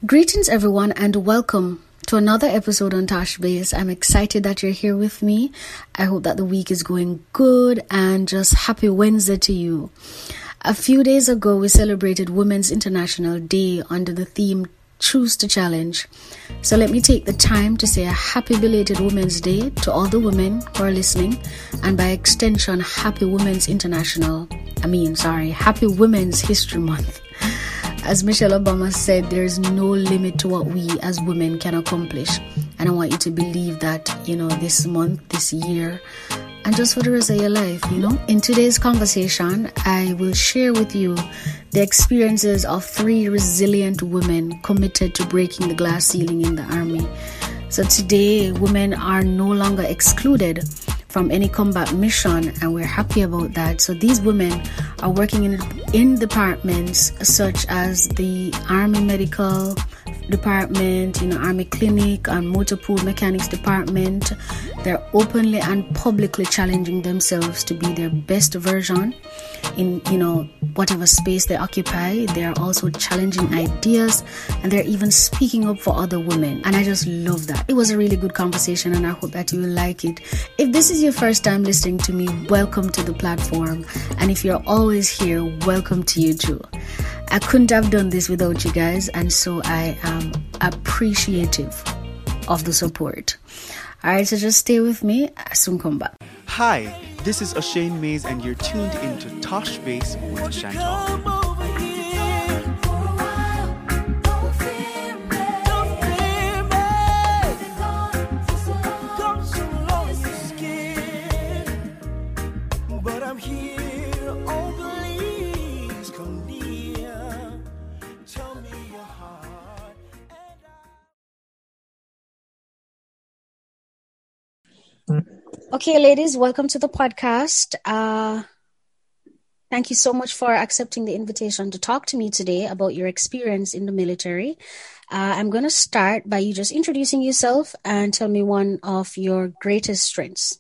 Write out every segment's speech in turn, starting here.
Greetings, everyone, and welcome to another episode on Tosh Base. I'm excited that you're here with me. I hope that the week is going good and just happy Wednesday to you. A few days ago, we celebrated Women's International Day under the theme Choose to Challenge. So let me take the time to say a happy belated Women's Day to all the women who are listening, and by extension, happy Happy Women's History Month. As Michelle Obama said, there is no limit to what we as women can accomplish. And I want you to believe that, this month, this year, and just for the rest of your life, In today's conversation, I will share with you the experiences of 3 resilient women committed to breaking the glass ceiling in the Army. So today, women are no longer excluded from any combat mission, and we're happy about that. So these women are working in departments such as the Army Medical Department, Army Clinic and Motor Pool Mechanics Department. They're openly and publicly challenging themselves to be their best version in, whatever space they occupy. They're also challenging ideas, and they're even speaking up for other women. And I just love that. It was a really good conversation, and I hope that you will like it. If this is your first time listening to me, welcome to the platform. And if you're always here, welcome to you too. I couldn't have done this without you guys, and so I am appreciative of the support. Alright, so just stay with me. I'll soon come back. Hi, this is O'Shane Mays, and you're tuned into Tosh Base with Chantal. Okay, ladies, welcome to the podcast. Thank you so much for accepting the invitation to talk to me today about your experience in the military. I'm going to start by you just introducing yourself and tell me one of your greatest strengths.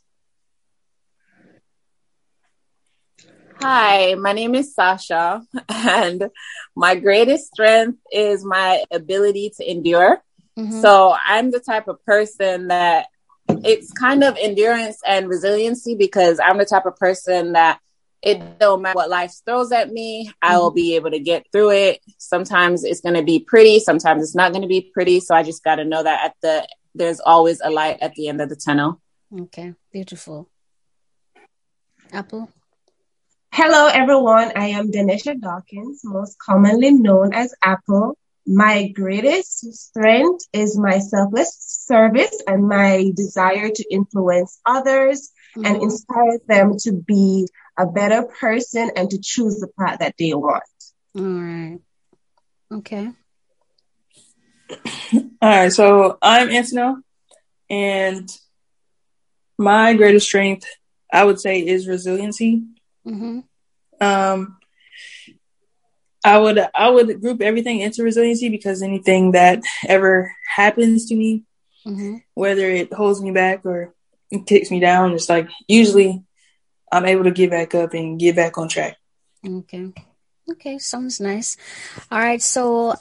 Hi, my name is Sasha, and my greatest strength is my ability to endure. Mm-hmm. So I'm the type of person that it's kind of endurance and resiliency, because I'm the type of person that it don't matter what life throws at me, I will be able to get through it. Sometimes it's going to be pretty, sometimes it's not going to be pretty. So I just got to know that there's always a light at the end of the tunnel. Okay, beautiful. Apple? Hello, everyone. I am Denisha Dawkins, most commonly known as Apple. My greatest strength is my selfless service and my desire to influence others and inspire them to be a better person and to choose the path that they want. All right. Okay. All right. So I'm Antonio, and my greatest strength, I would say, is resiliency. Mm-hmm. I would group everything into resiliency, because anything that ever happens to me, whether it holds me back or it kicks me down, it's like usually I'm able to get back up and get back on track. Okay, sounds nice. All right, so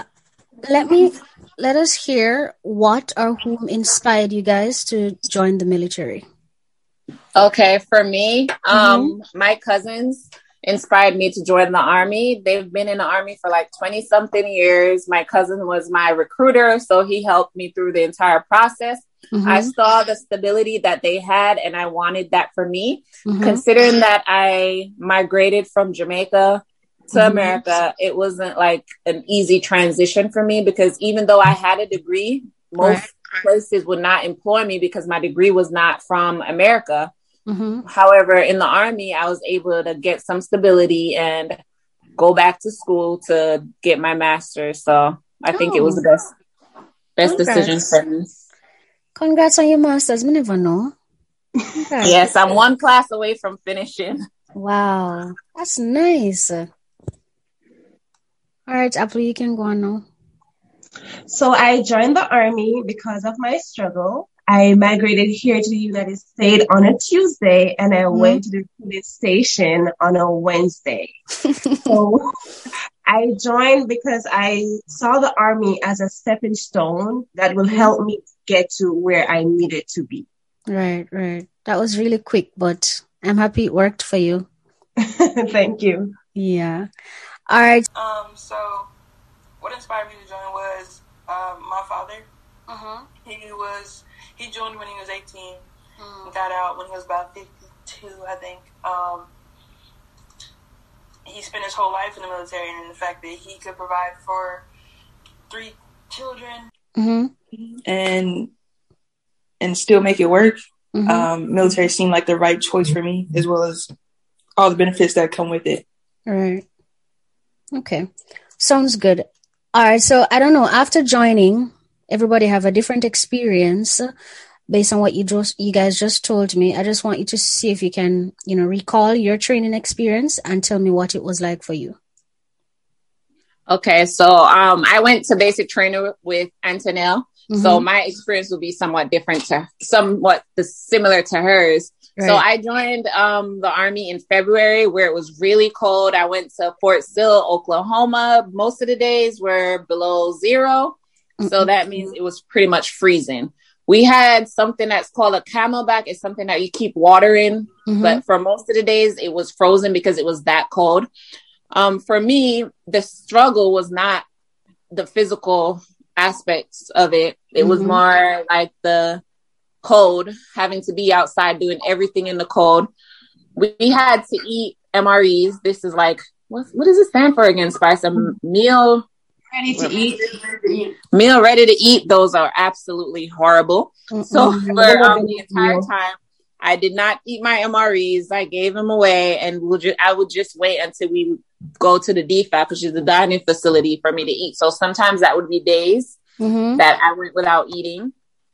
let us hear what or whom inspired you guys to join the military. Okay, for me, my cousins inspired me to join the Army. They've been in the Army for like 20 something years. My cousin was my recruiter, so he helped me through the entire process. I saw the stability that they had, and I wanted that for me. Considering that I migrated from Jamaica to America, it wasn't like an easy transition for me, because even though I had a degree, most places would not employ me because my degree was not from America. However, in the Army, I was able to get some stability and go back to school to get my master's. So I think it was the best decision for me. Congrats on your master's. I never know. Yes, I'm one class away from finishing. Wow, that's nice. All right, Apple, you can go on now. So I joined the Army because of my struggle. I migrated here to the United States on a Tuesday, and I went to the police station on a Wednesday. So I joined because I saw the Army as a stepping stone that will help me get to where I needed to be. Right. That was really quick, but I'm happy it worked for you. Thank you. Yeah. All right. So what inspired me to join was my father. He joined when he was 18 and got out when he was about 52, I think. He spent his whole life in the military, and the fact that he could provide for 3 children and still make it work, military seemed like the right choice for me, as well as all the benefits that come with it. Right. Okay. Sounds good. All right. So I don't know, after joining, everybody have a different experience based on what you guys just told me. I just want you to see if you can, recall your training experience and tell me what it was like for you. Okay. So I went to basic training with Antonelle. So my experience will be somewhat similar to hers. Right. So I joined the Army in February, where it was really cold. I went to Fort Sill, Oklahoma. Most of the days were below 0. So that means it was pretty much freezing. We had something that's called a Camelback. It's something that you keep water in. But for most of the days, it was frozen because it was that cold. For me, the struggle was not the physical aspects of it. It was more like the cold, having to be outside doing everything in the cold. We had to eat MREs. This is like, what does it stand for again, Spice? A meal ready to eat. Meal ready to eat. Those are absolutely horrible. So for the entire time, I did not eat my MREs. I gave them away, and I would just wait until we would go to the DFAC, which is the dining facility, for me to eat. So sometimes that would be days that I went without eating.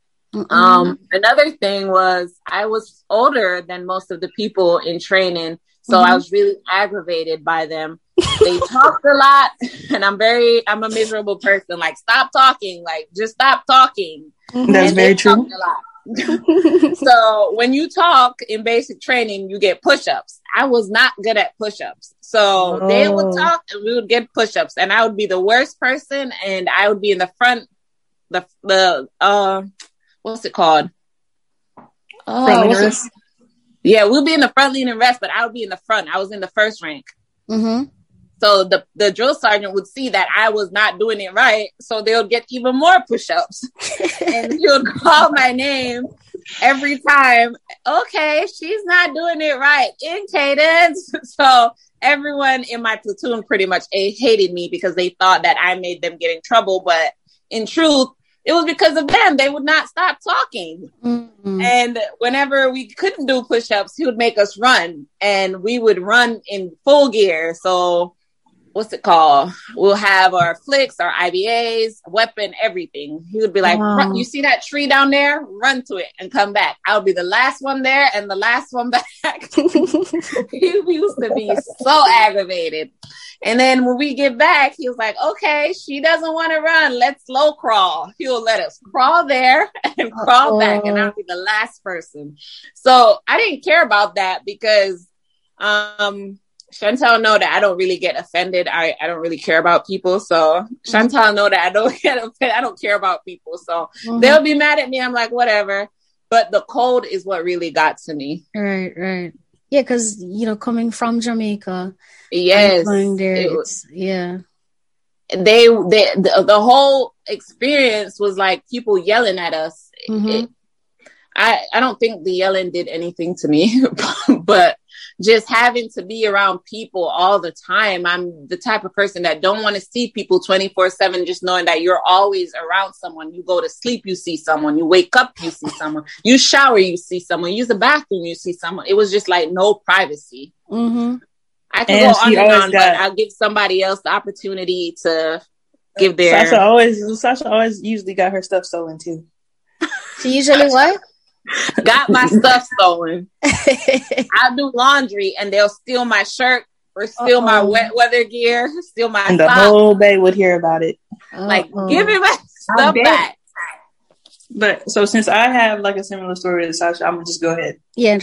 Another thing was I was older than most of the people in training, so I was really aggravated by them. They talked a lot, and I'm a miserable person. Like, stop talking. Like, just stop talking. That's very true. A lot. So when you talk in basic training, you get push-ups. I was not good at push-ups. So they would talk and we would get push-ups, and I would be the worst person, and I would be in the front, what's it called? Yeah, we'll be in the front leaning rest, but I would be in the front. I was in the first rank. So the drill sergeant would see that I was not doing it right. So they'll get even more push-ups. And he would call my name every time. Okay, she's not doing it right. In cadence. So everyone in my platoon pretty much hated me because they thought that I made them get in trouble. But in truth, it was because of them. They would not stop talking. And whenever we couldn't do push-ups, he would make us run. And we would run in full gear. So what's it called? We'll have our flicks, our IBAs, weapon, everything. He would be like, you see that tree down there? Run to it and come back. I would be the last one there and the last one back. He used to be so aggravated. And then when we get back, he was like, okay, she doesn't want to run. Let's slow crawl. He'll let us crawl there and crawl back. And I'll be the last person. So I didn't care about that because, Chantal know that I don't really get offended. I don't really care about people. So Chantal know that I don't get offended. I don't care about people. So they'll be mad at me. I'm like, whatever. But the cold is what really got to me. Right. Yeah, because, coming from Jamaica. Yes. Going there, the whole experience was like people yelling at us. I don't think the yelling did anything to me, but just having to be around people all the time. I'm the type of person that don't want to see people 24/7, just knowing that you're always around someone. You go to sleep, you see someone. You wake up, you see someone. You shower, you see someone. Use the bathroom, you see someone. It was just like no privacy. I can go on and on, but I'll give somebody else the opportunity to give their... Sasha always usually got her stuff stolen too. She usually what? Got my stuff stolen. I'll do laundry and they'll steal my shirt or steal my wet weather gear, steal my and the socks. whole bay would hear about it. Like, give me my stuff back. But so since I have like a similar story to Sasha, I'm gonna just go ahead. Yeah.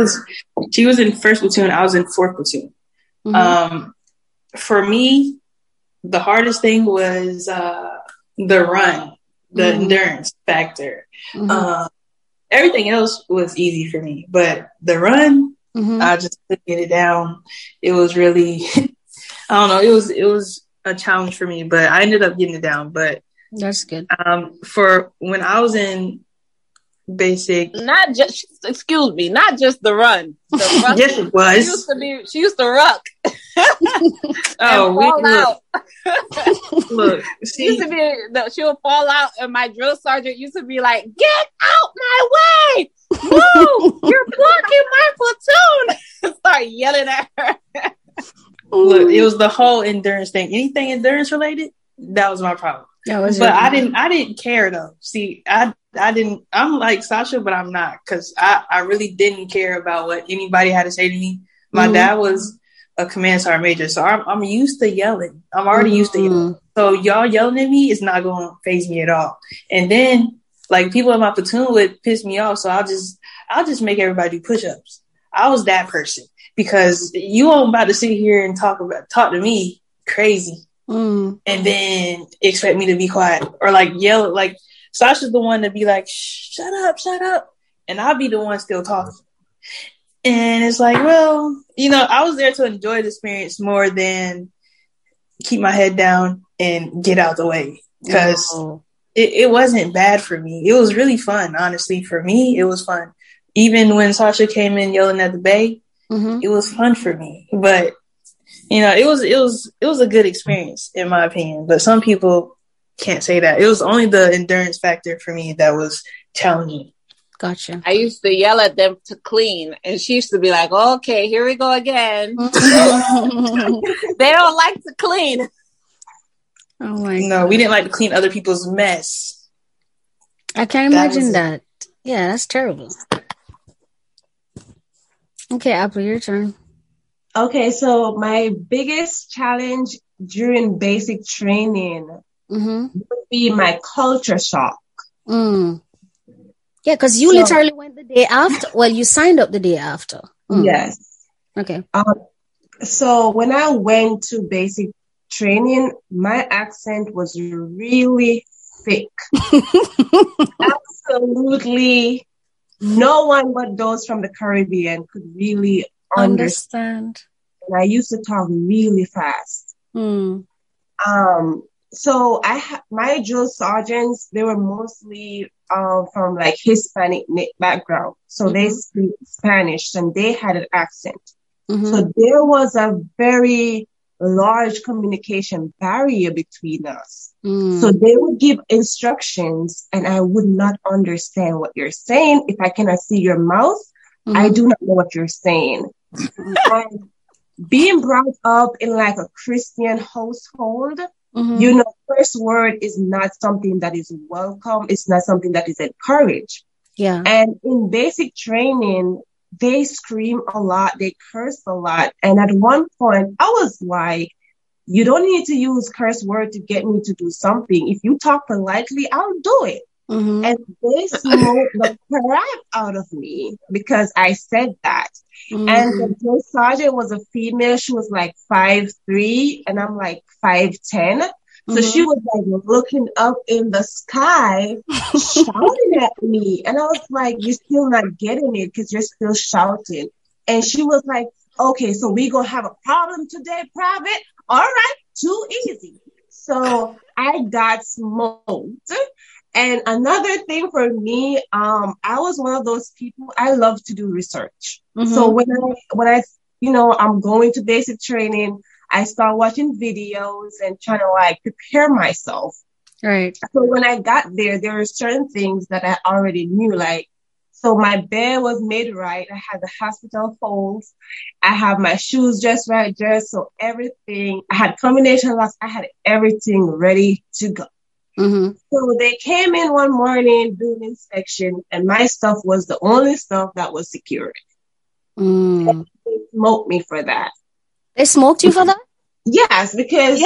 She was in 1st platoon. I was in 4th platoon. For me, the hardest thing was the run, the endurance factor. Everything else was easy for me, but the run, I just couldn't get it down. It was really, I don't know. It was a challenge for me, but I ended up getting it down. But that's good. For when I was in basic, not just the run. The ruck. Yes, it was. She used to ruck. Fall out. Look, she would fall out, and my drill sergeant used to be like, "Get out my way! Move! You're blocking my platoon!" Start yelling at her. Look, it was the whole endurance thing. Anything endurance related, that was my problem. I didn't care though. See, I didn't. I'm like Sasha, but I'm not, because I really didn't care about what anybody had to say to me. My dad was a command sergeant major, so I'm used to yelling. I'm already used to yelling. So y'all yelling at me is not going to faze me at all. And then like people in my platoon would piss me off, so I'll just make everybody do push-ups. I was that person, because you all about to sit here and talk to me crazy. And then expect me to be quiet or like yell. Like Sasha's the one to be like, shut up. And I'll be the one still talking. And it's like, well, I was there to enjoy the experience more than keep my head down and get out the way. Because it wasn't bad for me. It was really fun. Honestly, for me, it was fun. Even when Sasha came in yelling at the bay, it was fun for me. But it was a good experience in my opinion, but some people can't say that. It was only the endurance factor for me that was challenging. Gotcha. I used to yell at them to clean, and she used to be like, "Okay, here we go again." They don't like to clean. Oh my No, God. we didn't like to clean other people's mess. I can't imagine that. Yeah, that's terrible. Okay, Apple, your turn. Okay, so my biggest challenge during basic training would be my culture shock. Yeah, because you literally went the day after. Well, you signed up the day after. Yes. Okay. So when I went to basic training, my accent was really thick. Absolutely no one but those from the Caribbean could really understand. And I used to talk really fast. So my drill sergeants, they were mostly from like Hispanic background. So they speak Spanish and they had an accent. So there was a very large communication barrier between us. So they would give instructions and I would not understand what you're saying. If I cannot see your mouth, I do not know what you're saying. And being brought up in like a Christian household, first word is not something that is welcome. It's not something that is encouraged. Yeah. And in basic training, they scream a lot. They curse a lot. And at one point, I was like, you don't need to use curse word to get me to do something. If you talk politely, I'll do it. And they smoked the crap out of me because I said that. And the drill sergeant was a female. She was like 5'3", and I'm like 5'10". So she was like looking up in the sky, shouting at me. And I was like, you're still not getting it because you're still shouting. And she was like, okay, so we gonna have a problem today, Private? All right, too easy. So I got smoked. And another thing for me, I was one of those people, I love to do research. So when I I'm going to basic training, I start watching videos and trying to like prepare myself. Right. So when I got there were certain things that I already knew, like, so my bed was made right. I had the hospital folds. I have my shoes just right there. So everything, I had combination locks. I had everything ready to go. So they came in one morning doing inspection and my stuff was the only stuff that was secured. And they smoked me for that. They smoked you for that? Yes, because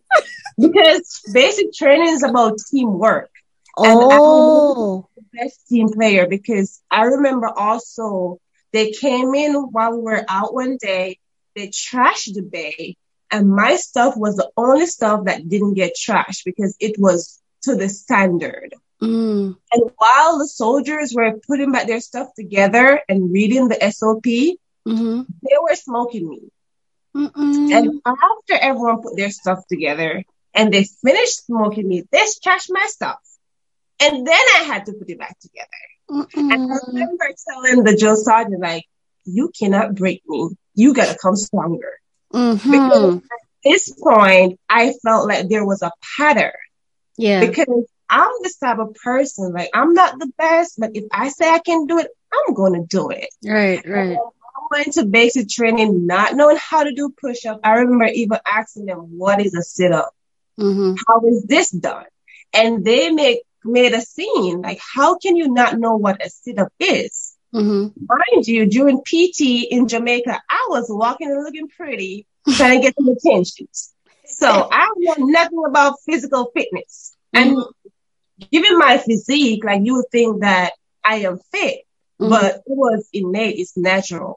basic training is about teamwork. And I'm the best team player because I remember also they came in while we were out one day, they trashed the bay And my stuff was the only stuff that didn't get trashed because it was to the standard. And while the soldiers were putting back their stuff together and reading the SOP, they were smoking me. And after everyone put their stuff together and they finished smoking me, they trashed my stuff. And then I had to put it back together. And I remember telling the drill sergeant, like, you cannot break me. You got to come stronger. Because at this point, I felt like there was a pattern. Yeah. Because I'm this type of person, like, I'm not the best, but if I say I can do it, I'm going to do it. Right. I went to basic training not knowing how to do push-up. I remember even asking them, what is a sit-up? How is this done? And they made a scene, like, how can you not know what a sit-up is? Mind you, during PT in Jamaica, I was walking and looking pretty, trying to get some attention. So I don't know nothing about physical fitness. And given my physique, like, you would think that I am fit, but it was innate, it's natural.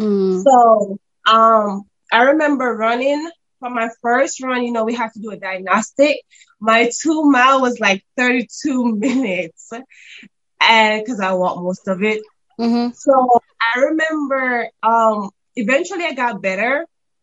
So I remember running. For my first run, you know, we have to do a diagnostic. My 2 mile was like 32 minutes, and because I walked most of it. So I remember eventually I got better.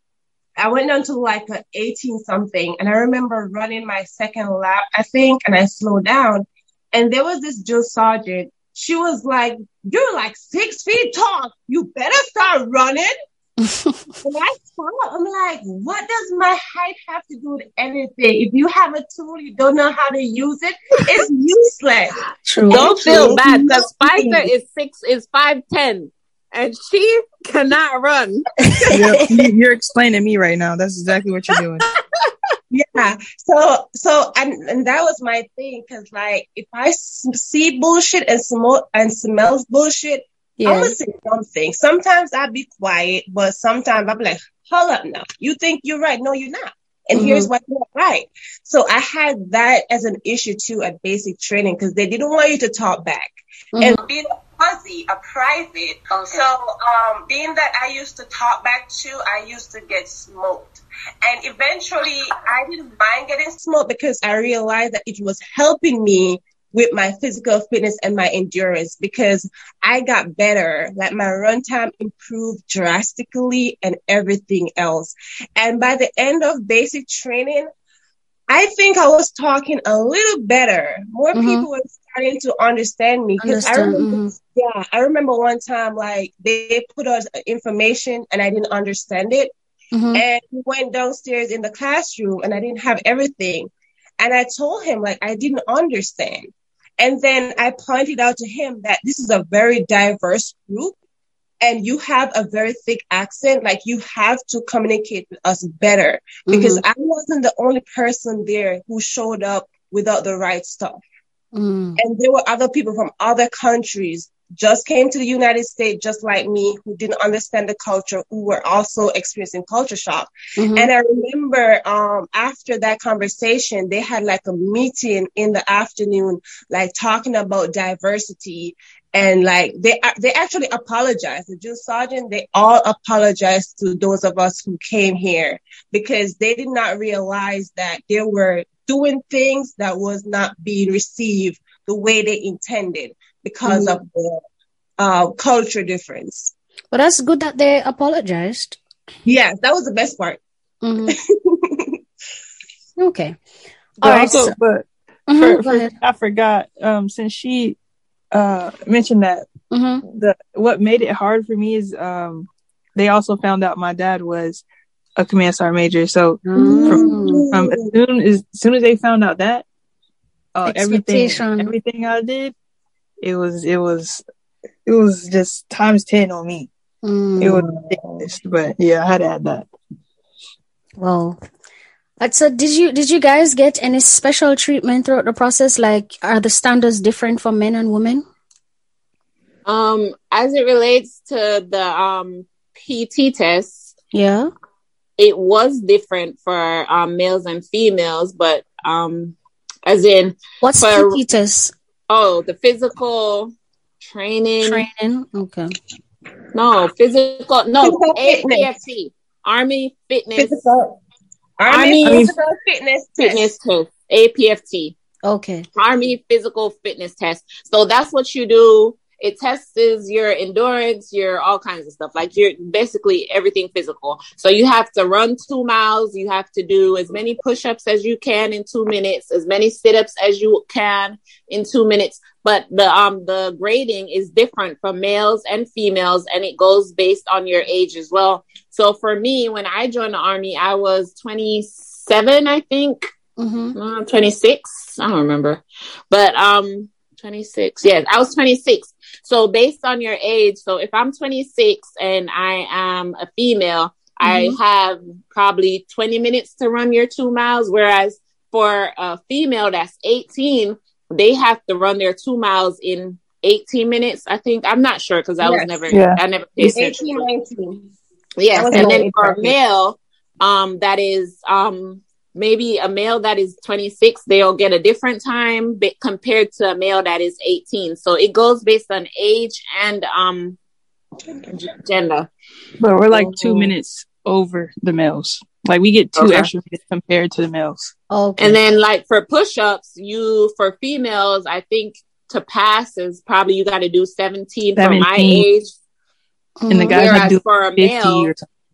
I went down to like an 18 something, and I remember running my second lap, I think, and I slowed down. And there was this drill sergeant. She was like, "You're like 6 feet tall. You better start running." And I saw, I'm like, what does my height have to do with anything? If you have a tool, you don't know how to use it, it's useless. True. Don't feel bad, because Spicer is 5'10", and she cannot run. You're explaining me right now. That's exactly what you're doing. Yeah. So, and that was my thing, because like, if I see bullshit and smells bullshit, I'm gonna say something. Sometimes I'll be quiet, but sometimes I'll be like, hold up now. You think you're right. No, you're not. And here's why you're not right. So I had that as an issue too at basic training, because they didn't want you to talk back. And being a private. So being that I used to talk back too, I used to get smoked. And eventually I didn't mind getting smoked because I realized that it was helping me with my physical fitness and my endurance, because I got better. Like, my run time improved drastically and everything else. And by the end of basic training, I think I was talking a little better. More people were starting to understand me. Because I remember one time, like, they put us information and I didn't understand it. And we went downstairs in the classroom and I didn't have everything. And I told him, like, I didn't understand. And then I pointed out to him that this is a very diverse group and you have a very thick accent. Like, you have to communicate with us better, because I wasn't the only person there who showed up without the right stuff. And there were other people from other countries just came to the United States, just like me, who didn't understand the culture, who were also experiencing culture shock. And I remember after that conversation, they had like a meeting in the afternoon, like talking about diversity. And like they actually apologized. The drill sergeant, they all apologized to those of us who came here, because they did not realize that they were doing things that was not being received the way they intended, because of the culture difference. But that's good that they apologized. Yes, that was the best part. Okay. All right. Also, but I forgot, since she mentioned that, what made it hard for me is they also found out my dad was a command sergeant major. So from as soon as they found out that, everything I did, it was just times 10 on me. It was ridiculous, but yeah, I had to add that. Well, so did you guys get any special treatment throughout the process? Like, are the standards different for men and women? As it relates to the PT tests, it was different for males and females, but as in, what's PT tests? Oh, the physical training. Okay. No, physical. No, AFT. Army fitness. Army Physical Fitness Test, APFT. Okay. Army Physical Fitness Test. So that's what you do. It tests your endurance, your all kinds of stuff. Like you're basically everything physical. So you have to run 2 miles. You have to do as many push-ups as you can in 2 minutes, as many sit-ups as you can in 2 minutes. But the grading is different from males and females, and it goes based on your age as well. So for me, when I joined the Army, I was 27, I think. 26. I don't remember. But 26. Yes, I was 26. So based on your age, so if I'm 26 and I am a female, I have probably 20 minutes to run your 2 miles. Whereas for a female that's 18, they have to run their 2 miles in 18 minutes. I think. I'm not sure because I was never. Yeah. I never paid 18, 19. Yes, and then for a male, that is maybe a male that is 26, they'll get a different time compared to a male that is 18. So it goes based on age and gender. But we're like 2 minutes over the males. Like we get 2 extra minutes compared to the males. Okay. And then like for push-ups, for females, I think to pass is probably you got to do 17 for my age. And the guys have to do for a male.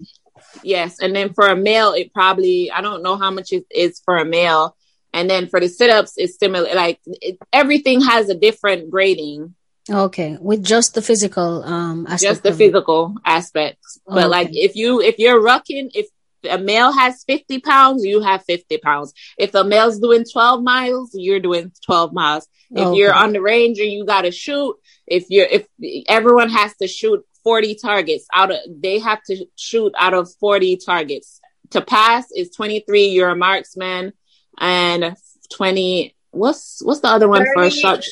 Yes, and then for a male, it probably, I don't know how much it is for a male. And then for the sit-ups, it's similar. Like everything has a different grading. Okay, with just the physical aspect. Just the physical aspects. But like if you're rucking, if a male has 50 pounds, you have 50 pounds. If a male's doing 12 miles, you're doing 12 miles. If you're on the Ranger, you got to shoot. If everyone has to shoot 40 targets they have to shoot out of 40 targets. To pass is 23. You're a marksman, and 20. What's the other one 30, for a sharp?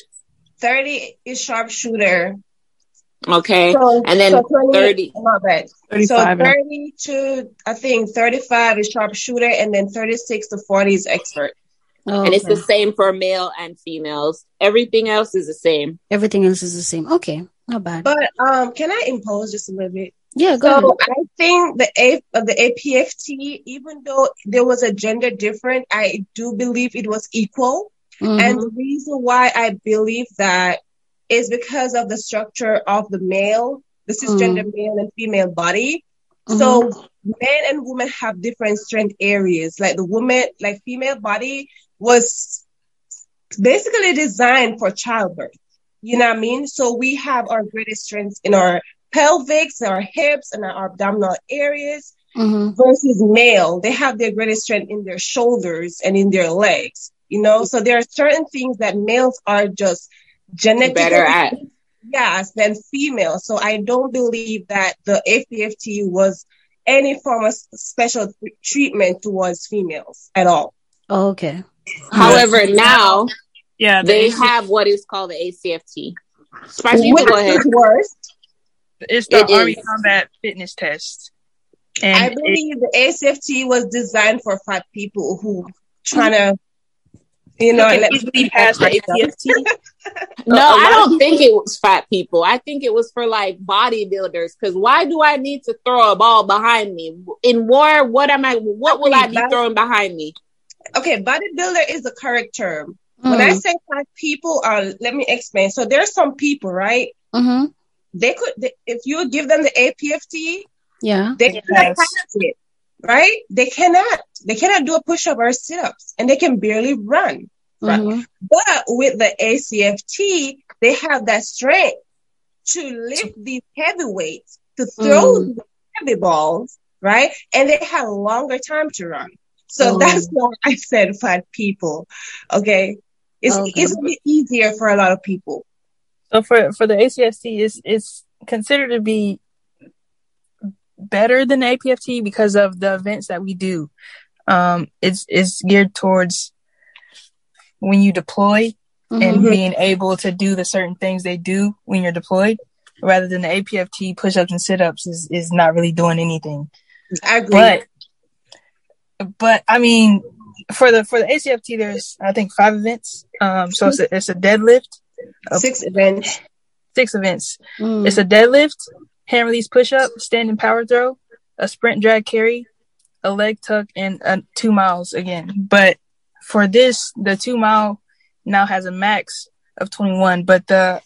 30 is sharpshooter. Okay, and then 30. Not bad. 35, so 30 to I think 35 is sharpshooter, and then 36 to 40 is expert. And it's the same for male and females. Everything else is the same. Everything else is the same. Okay, not bad. But can I impose just a little bit? Yeah, go ahead. I think the APFT, even though there was a gender difference, I do believe it was equal. And the reason why I believe that is because of the structure of the male, the cisgender male and female body. So men and women have different strength areas. Like the woman, like female body was basically designed for childbirth. You know what I mean? So we have our greatest strengths in our pelvics, our hips, and our abdominal areas versus male. They have their greatest strength in their shoulders and in their legs, you know? So there are certain things that males are just genetically better at. Yes, than females. So I don't believe that the APFT was any form of special treatment towards females at all. Oh, okay. However, now they have what is called the ACFT. Spicy, go ahead. It's the Army Combat Fitness Test. And I believe the ACFT was designed for fat people who trying to, you know, easily pass the APFT. No, I don't think it was fat people. I think it was for like bodybuilders. Because why do I need to throw a ball behind me in war? What will I be throwing behind me? Okay, bodybuilder is the correct term. When I say fat people, let me explain. So there's some people, right? They could, if you give them the APFT, they cannot pass it, right? They cannot do a push-up or sit-ups, and they can barely run. Right? But with the ACFT, they have that strength to lift these heavy weights, to throw the heavy balls, right? And they have longer time to run. So that's why I said fat people. Okay. It's a bit easier for a lot of people. So for the ACFT, it's considered to be better than APFT because of the events that we do. It's geared towards when you deploy and being able to do the certain things they do when you're deployed, rather than the APFT push-ups and sit-ups is not really doing anything. I agree. But I mean, for the ACFT, there's I think 5 events. So it's a deadlift. 6 events. 6 events. It's a deadlift, hand release push-up, standing power throw, a sprint drag carry, a leg tuck, and 2 miles again. But for this, the 2 mile now has a max of 21. But the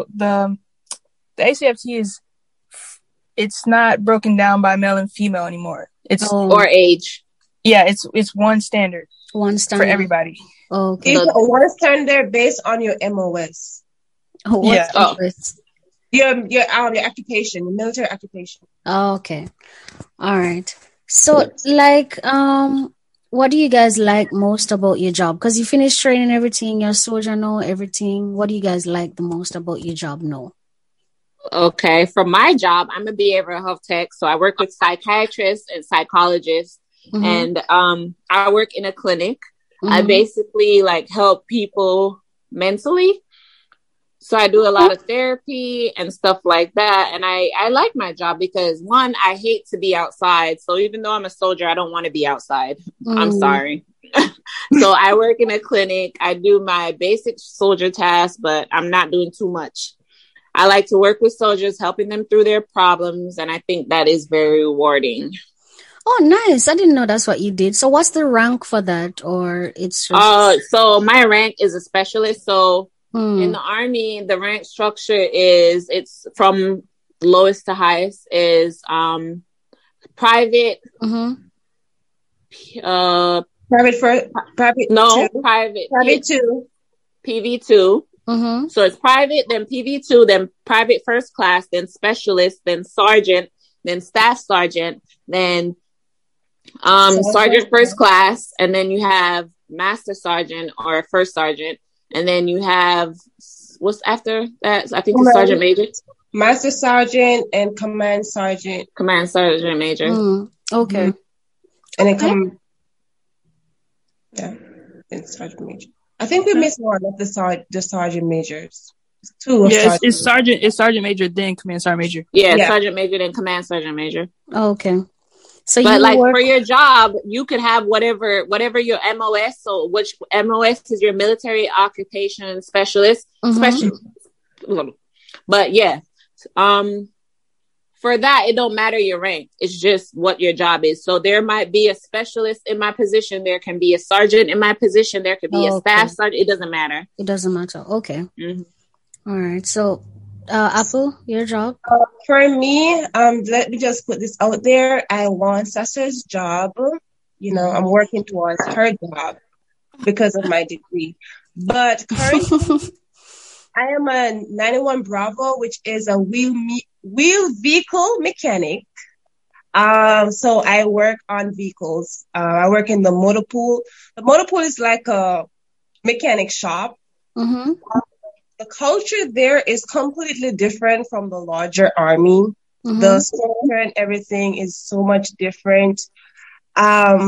ACFT it's not broken down by male and female anymore. It's or age. Yeah, it's one standard. One standard for everybody. Okay. It's one standard based on your MOS. MOS? Your occupation, your military occupation. Oh, okay. All right. So, like, what do you guys like most about your job? Because you finished training everything, you're a soldier now, everything. What do you guys like the most about your job now? Okay, for my job, I'm a behavioral health tech. So I work with psychiatrists and psychologists, and I work in a clinic. I basically like help people mentally. So I do a lot of therapy and stuff like that. And I like my job because, one, I hate to be outside. So even though I'm a soldier, I don't want to be outside. I'm sorry. So I work in a clinic. I do my basic soldier tasks, but I'm not doing too much. I like to work with soldiers, helping them through their problems. And I think that is very rewarding. Oh, nice. I didn't know that's what you did. So what's the rank for that? Or it's just... So my rank is a specialist. So in the Army, the rank structure is, it's from lowest to highest is private. Private 2. PV2. So it's private, then PV2, then private first class, then specialist, then sergeant, then staff sergeant, then sergeant first class, and then you have master sergeant or first sergeant, and then you have what's after that? I think it's sergeant major, master sergeant, and command sergeant. Command sergeant major. Okay, and then it's sergeant major. I think we missed one of the sergeant majors. Two. Yes, it's sergeant major, then command sergeant major. Yeah, sergeant major, then command sergeant major. Okay. So, but like for your job, you could have whatever your MOS. So, which MOS is your military occupation specialist? But yeah, for that, it don't matter your rank. It's just what your job is. So there might be a specialist in my position. There can be a sergeant in my position. There could be a staff sergeant. It doesn't matter. It doesn't matter. Okay. All right. So, Apple, your job? For me, let me just put this out there. I want Sasa's job. You know, I'm working towards her job because of my degree. But currently, I am a 91 Bravo, which is a wheel vehicle mechanic. So I work on vehicles. I work in the motor pool. The motor pool is like a mechanic shop. The culture there is completely different from the larger Army. The structure and everything is so much different. There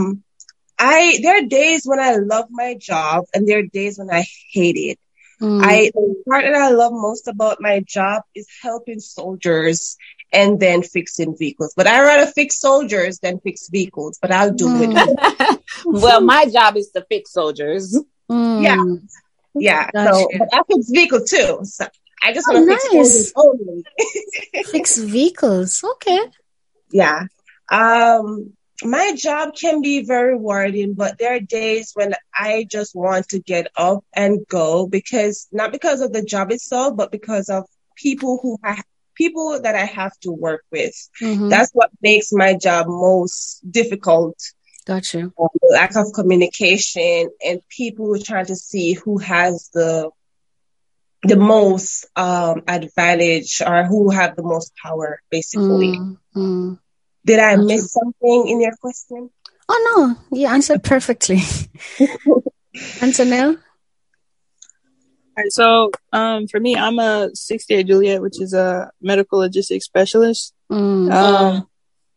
are days when I love my job, and there are days when I hate it. The part that I love most about my job is helping soldiers and then fixing vehicles. But I'd rather fix soldiers than fix vehicles, but I'll do it. Well, my job is to fix soldiers. Yeah. So, but I fix vehicles too. So I just want to fix soldiers only. Fix vehicles. Okay. Yeah. My job can be very rewarding, but there are days when I just want to get up and go not because of the job itself, but because of people that I have to work with. That's what makes my job most difficult. Gotcha. The lack of communication and people trying to see who has the most advantage or who have the most power, basically. Did I miss something in your question? Oh, no. You answered perfectly. Antonelle? All right, so for me, I'm a 68 Juliet, which is a medical logistics specialist. For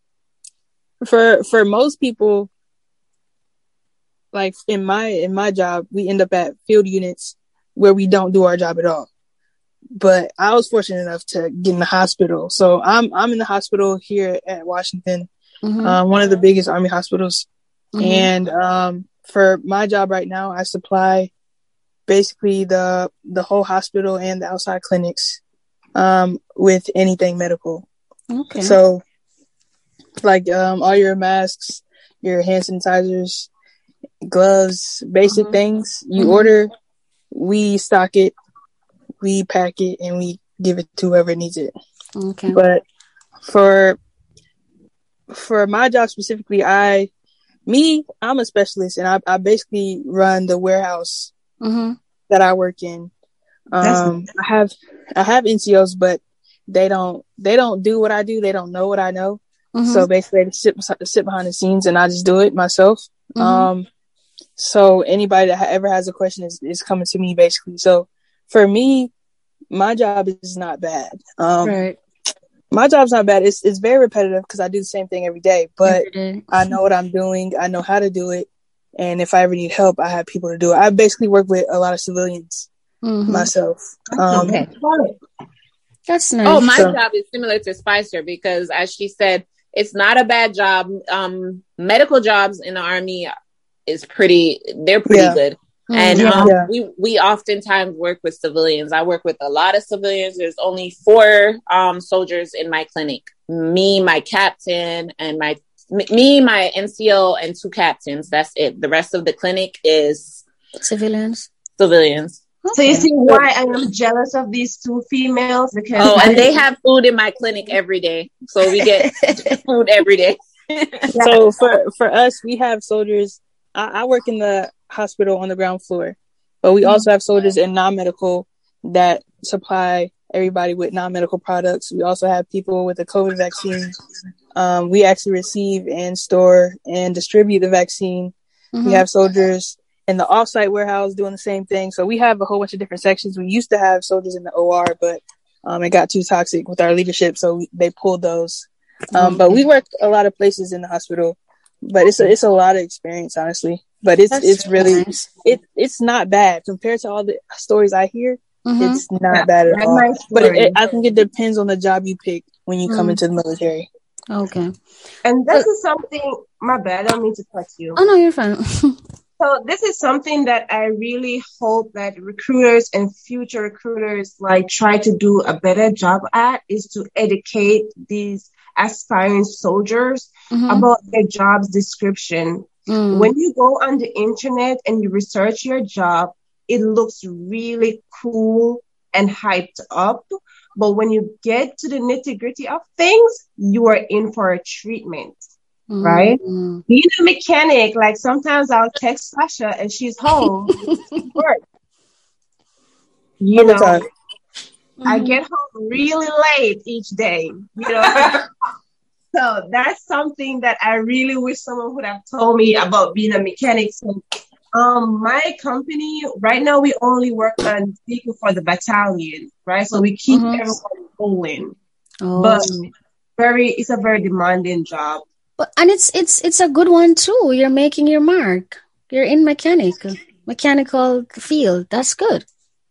most people, like in my job, we end up at field units where we don't do our job at all. But I was fortunate enough to get in the hospital. So I'm in the hospital here at Washington, one of the biggest Army hospitals. And for my job right now, I supply basically the whole hospital and the outside clinics with anything medical. Okay. So like all your masks, your hand sanitizers, gloves, basic things. You order, we stock it, we pack it, and we give it to whoever needs it. Okay. But for my job specifically, I'm a specialist, and I basically run the warehouse that I work in. I have NCOs, but they don't do what I do. They don't know what I know. So basically, they sit behind the scenes, and I just do it myself. So anybody that ever has a question is coming to me, basically. So for me, my job is not bad. Right. My job's not bad. It's very repetitive because I do the same thing every day, but I know what I'm doing. I know how to do it. And if I ever need help, I have people to do it. I basically work with a lot of civilians myself. That's nice. Oh, my job is similar to Spicer because, as she said, it's not a bad job. Medical jobs in the Army they're pretty good. And we oftentimes work with civilians. I work with a lot of civilians. There's only 4 soldiers in my clinic. Me, my captain, and my NCO, and 2 captains. That's it. The rest of the clinic is civilians. So you see why I am jealous of these 2 females? Because and they have food in my clinic every day. So we get food every day. So for us, we have soldiers. I work in the hospital on the ground floor, but we also have soldiers in non-medical that supply everybody with non-medical products. We also have people with the COVID vaccine. We actually receive and store and distribute the vaccine. We have soldiers in the offsite warehouse doing the same thing. So we have a whole bunch of different sections. We used to have soldiers in the OR, but it got too toxic with our leadership, so they pulled those. But we work a lot of places in the hospital. But it's a lot of experience, honestly. But it's really nice. It's not bad compared to all the stories I hear. It's not bad at all. But I think it depends on the job you pick when you come into the military. Okay. And this is something. My bad. I don't mean to cut you. Oh no, you're fine. So this is something that I really hope that recruiters and future recruiters try to do a better job at, is to educate these aspiring soldiers about their job's description. When you go on the internet and you research your job, it looks really cool and hyped up. But when you get to the nitty-gritty of things, you are in for a treatment. Right? Being a mechanic, sometimes I'll text Sasha and she's home. Work. I get home really late each day. So that's something that I really wish someone would have told me about being a mechanic. So, my company right now, we only work on vehicles for the battalion, right? So we keep everyone going. But it's a very demanding job. But and it's a good one too. You're making your mark. You're in mechanical field. That's good.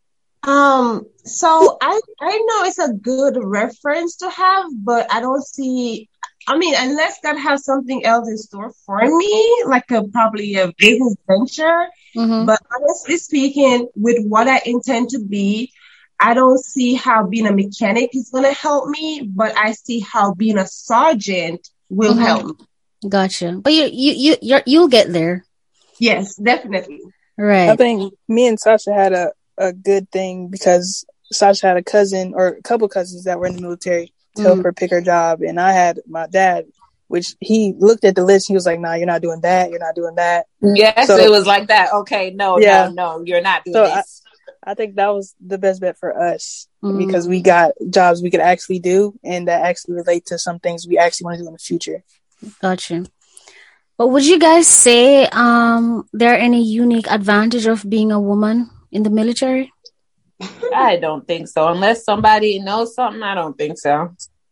So I know it's a good reference to have, but I don't see. I mean, unless God has something else in store for me, probably a business venture. But honestly speaking, with what I intend to be, I don't see how being a mechanic is going to help me, but I see how being a sergeant will help me. Gotcha. But you'll get there. Yes, definitely. Right. I think me and Sasha had a good thing because Sasha had a cousin or a couple cousins that were in the military to help her pick her job. And I had my dad, which he looked at the list. He was like, nah, you're not doing that. You're not doing that. Yes, so, it was like that. Okay, no, you're not doing this. I think that was the best bet for us because we got jobs we could actually do and that actually relate to some things we actually want to do in the future. Gotcha. But would you guys say there are any unique advantage of being a woman in the military? I don't think so. Unless somebody knows something, I don't think so.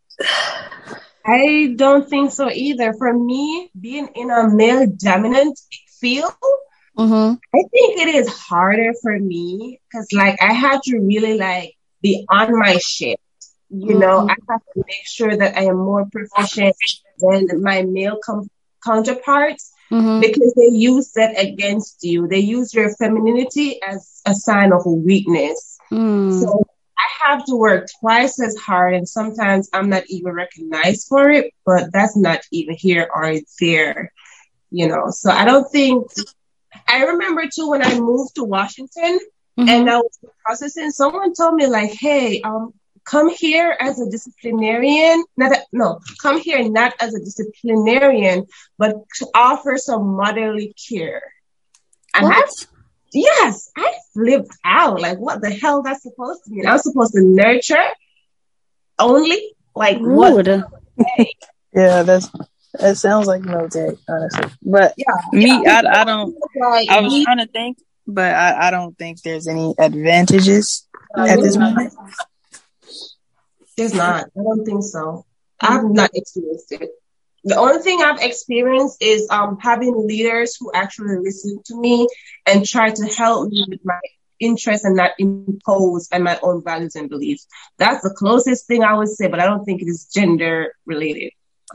I don't think so either. For me, being in a male-dominant field, I think it is harder for me because, I have to really, be on my shit. I have to make sure that I am more proficient than my male counterparts because they use that against you. They use your femininity as a sign of a weakness. So I have to work twice as hard, and sometimes I'm not even recognized for it, but that's not even here or there. So I don't think, I remember too when I moved to Washington and I was processing, someone told me like, hey, come here as a disciplinarian, come here not as a disciplinarian, but to offer some motherly care. And I flipped out. Like, what the hell that's supposed to mean? I was supposed to nurture only? Like, rude. What? Yeah, that sounds like military, honestly. But I don't. I was trying to think, but I don't think there's any advantages at this moment. There's not. I don't think so. I've not experienced it. The only thing I've experienced is having leaders who actually listen to me and try to help me with my interests and not impose on my own values and beliefs. That's the closest thing I would say, but I don't think it is gender related.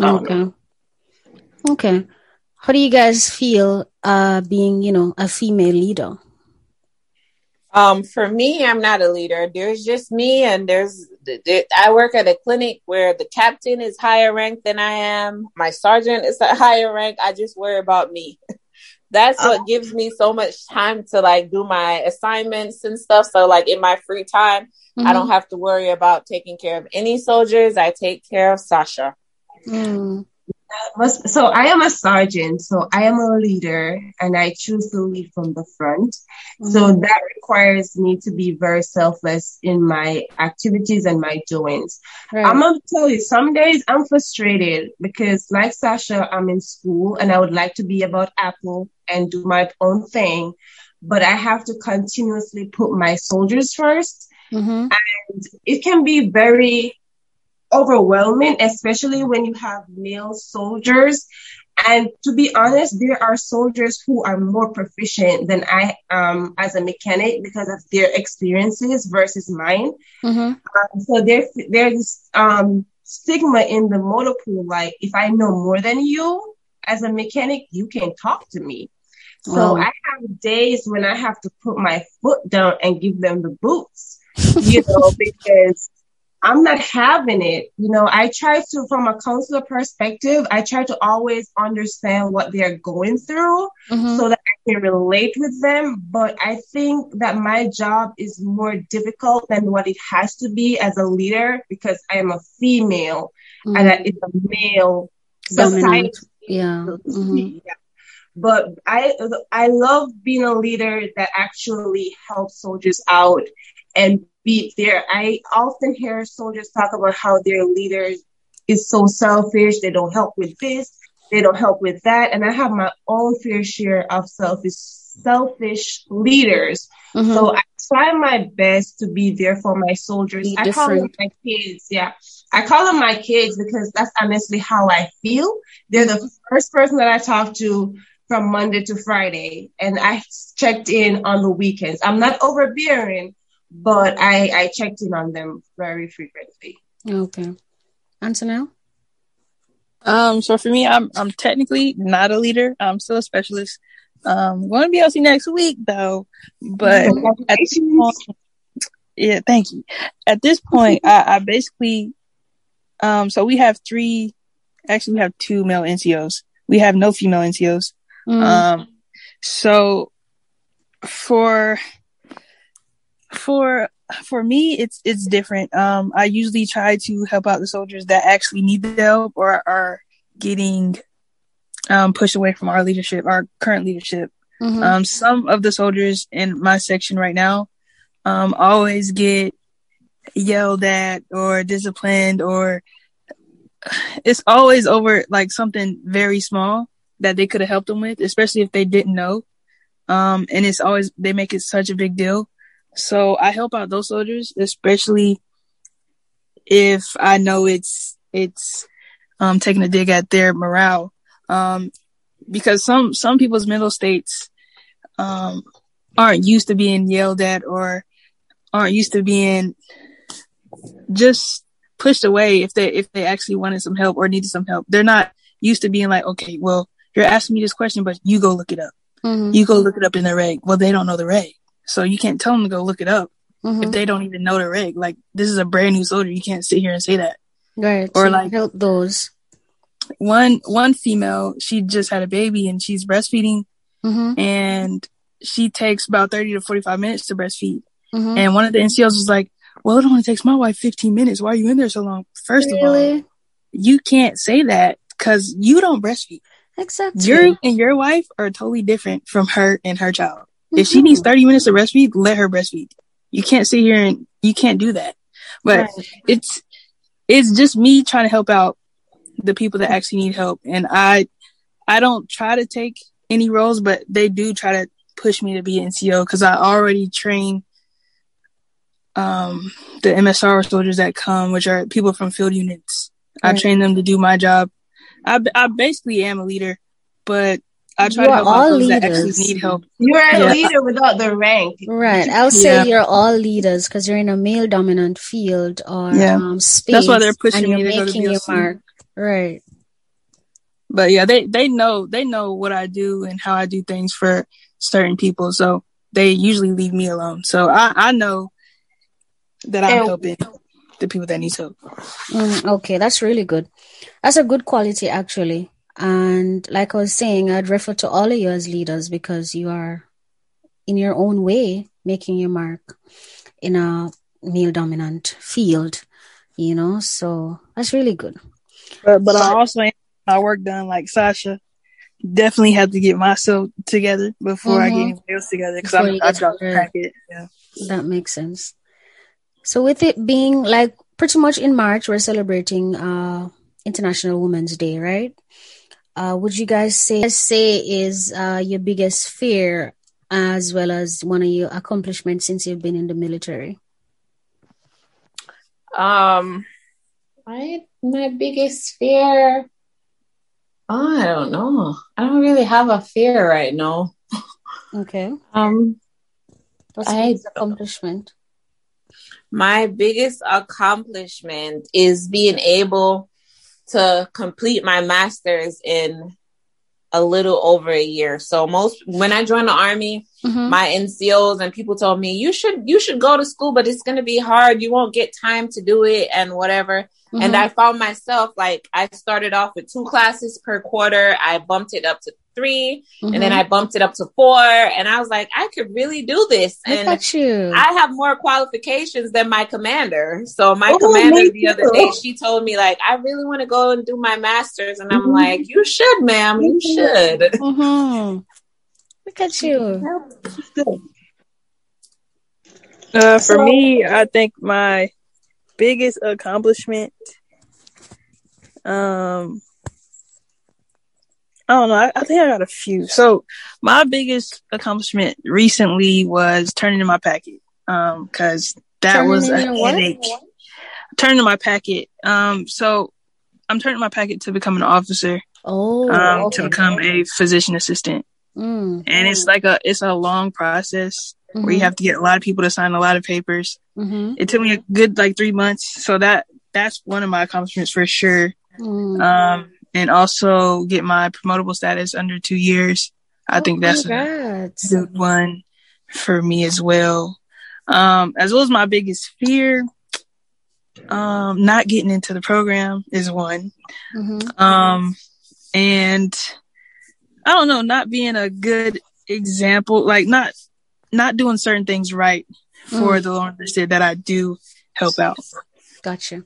Okay. How do you guys feel being, a female leader? For me, I'm not a leader. There's just me, and I work at a clinic where the captain is higher ranked than I am. My sergeant is a higher rank. I just worry about me. That's what gives me so much time to like do my assignments and stuff. So like in my free time, I don't have to worry about taking care of any soldiers. I take care of Sasha. So I am a sergeant, so I am a leader, and I choose to lead from the front. So that requires me to be very selfless in my activities and my doings. Right. I'm going to tell you, some days I'm frustrated because like Sasha, I'm in school and I would like to be about Apple and do my own thing, but I have to continuously put my soldiers first. And it can be very overwhelming, especially when you have male soldiers. And to be honest, there are soldiers who are more proficient than I as a mechanic because of their experiences versus mine. So there's stigma in the motor pool. Like, if I know more than you as a mechanic, you can talk to me. So I have days when I have to put my foot down and give them the boots, because I'm not having it. I try to, from a counselor perspective, I try to always understand what they're going through so that I can relate with them. But I think that my job is more difficult than what it has to be as a leader because I am a female and it's a male society. Yeah. But I love being a leader that actually helps soldiers out and be there. I often hear soldiers talk about how their leaders is so selfish. They don't help with this. They don't help with that. And I have my own fair share of selfish leaders. So I try my best to be there for my soldiers. I call them my kids. Yeah. I call them my kids because that's honestly how I feel. They're the first person that I talk to from Monday to Friday. And I checked in on the weekends. I'm not overbearing, but I checked in on them very frequently. Okay. Antonella? So for me, I'm technically not a leader. I'm still a specialist. Going to BLC next week though. But at this point, thank you. At this point, I basically, so we have we have 2 male NCOs. We have no female NCOs. So for me, it's different. I usually try to help out the soldiers that actually need the help or are getting pushed away from our leadership, our current leadership. Some of the soldiers in my section right now always get yelled at or disciplined, or it's always over like something very small that they could have helped them with, especially if they didn't know. And it's always, they make it such a big deal. So I help out those soldiers, especially if I know it's taking a dig at their morale. Because some people's mental states aren't used to being yelled at or aren't used to being just pushed away if they actually wanted some help or needed some help. They're not used to being like, okay, well, you're asking me this question, but you go look it up. You go look it up in the reg. Well, they don't know the reg. So you can't tell them to go look it up if they don't even know the reg. Like, this is a brand new soldier. You can't sit here and say that. Right. Or so like help those. one female, she just had a baby and she's breastfeeding, and she takes about 30 to 45 minutes to breastfeed. And one of the NCOs was like, well, it only takes my wife 15 minutes. Why are you in there so long? First of all, you can't say that because you don't breastfeed. Exactly. You and your wife are totally different from her and her child. If she needs 30 minutes to breastfeed, let her breastfeed. You can't sit here and you can't do that. But it's just me trying to help out the people that actually need help. And I don't try to take any roles, but they do try to push me to be an NCO because I already train the MSR soldiers that come, which are people from field units. I train them to do my job. I basically am a leader, but I try to help out those that actually need help. You're a leader without the rank. Right. I'll say you're all leaders because you're in a male dominant field or space. That's why they're pushing and me to you're go to making your BLC. mark. Right. But yeah, they know what I do and how I do things for certain people. So they usually leave me alone. So I know that I'm helping the people that need help. Okay, that's really good. That's a good quality, actually. And like I was saying, I'd refer to all of you as leaders because you are, in your own way, making your mark in a male-dominant field, you know? So that's really good. But I also ain't my work done like Sasha. Definitely have to get myself together before I get anybody else together because I dropped the packet. Yeah. That makes sense. So with it being like pretty much in March, we're celebrating International Women's Day, right? Would you guys say is your biggest fear as well as one of your accomplishments since you've been in the military? My biggest fear, I don't know. I don't really have a fear right now. Okay. What's your biggest accomplishment? My biggest accomplishment is being able to complete my master's in a little over a year. So when I joined the Army, my NCOs and people told me, you should go to school, but it's going to be hard. You won't get time to do it and whatever. And I found myself, like, I started off with 2 classes per quarter. I bumped it up to 3 and then I bumped it up to 4. And I was like, I could really do this. Look at you. I have more qualifications than my commander. So my commander the other day, she told me, like, I really want to go and do my master's. And I'm like, you should, ma'am. You should. Look at you. For me, I think my biggest accomplishment, I don't know. I think I got a few. So my biggest accomplishment recently was turning in my packet. Cause that was a headache. Turning in my packet. So I'm turning my packet to become an officer. To become a physician assistant. And it's like it's a long process where you have to get a lot of people to sign a lot of papers. It took me a good 3 months. So that's one of my accomplishments for sure. And also get my promotable status under 2 years. I think that's a good one for me as well. As well as my biggest fear, not getting into the program is one. And I don't know, not being a good example, like not doing certain things right for the low enlisted that I do help out. Gotcha.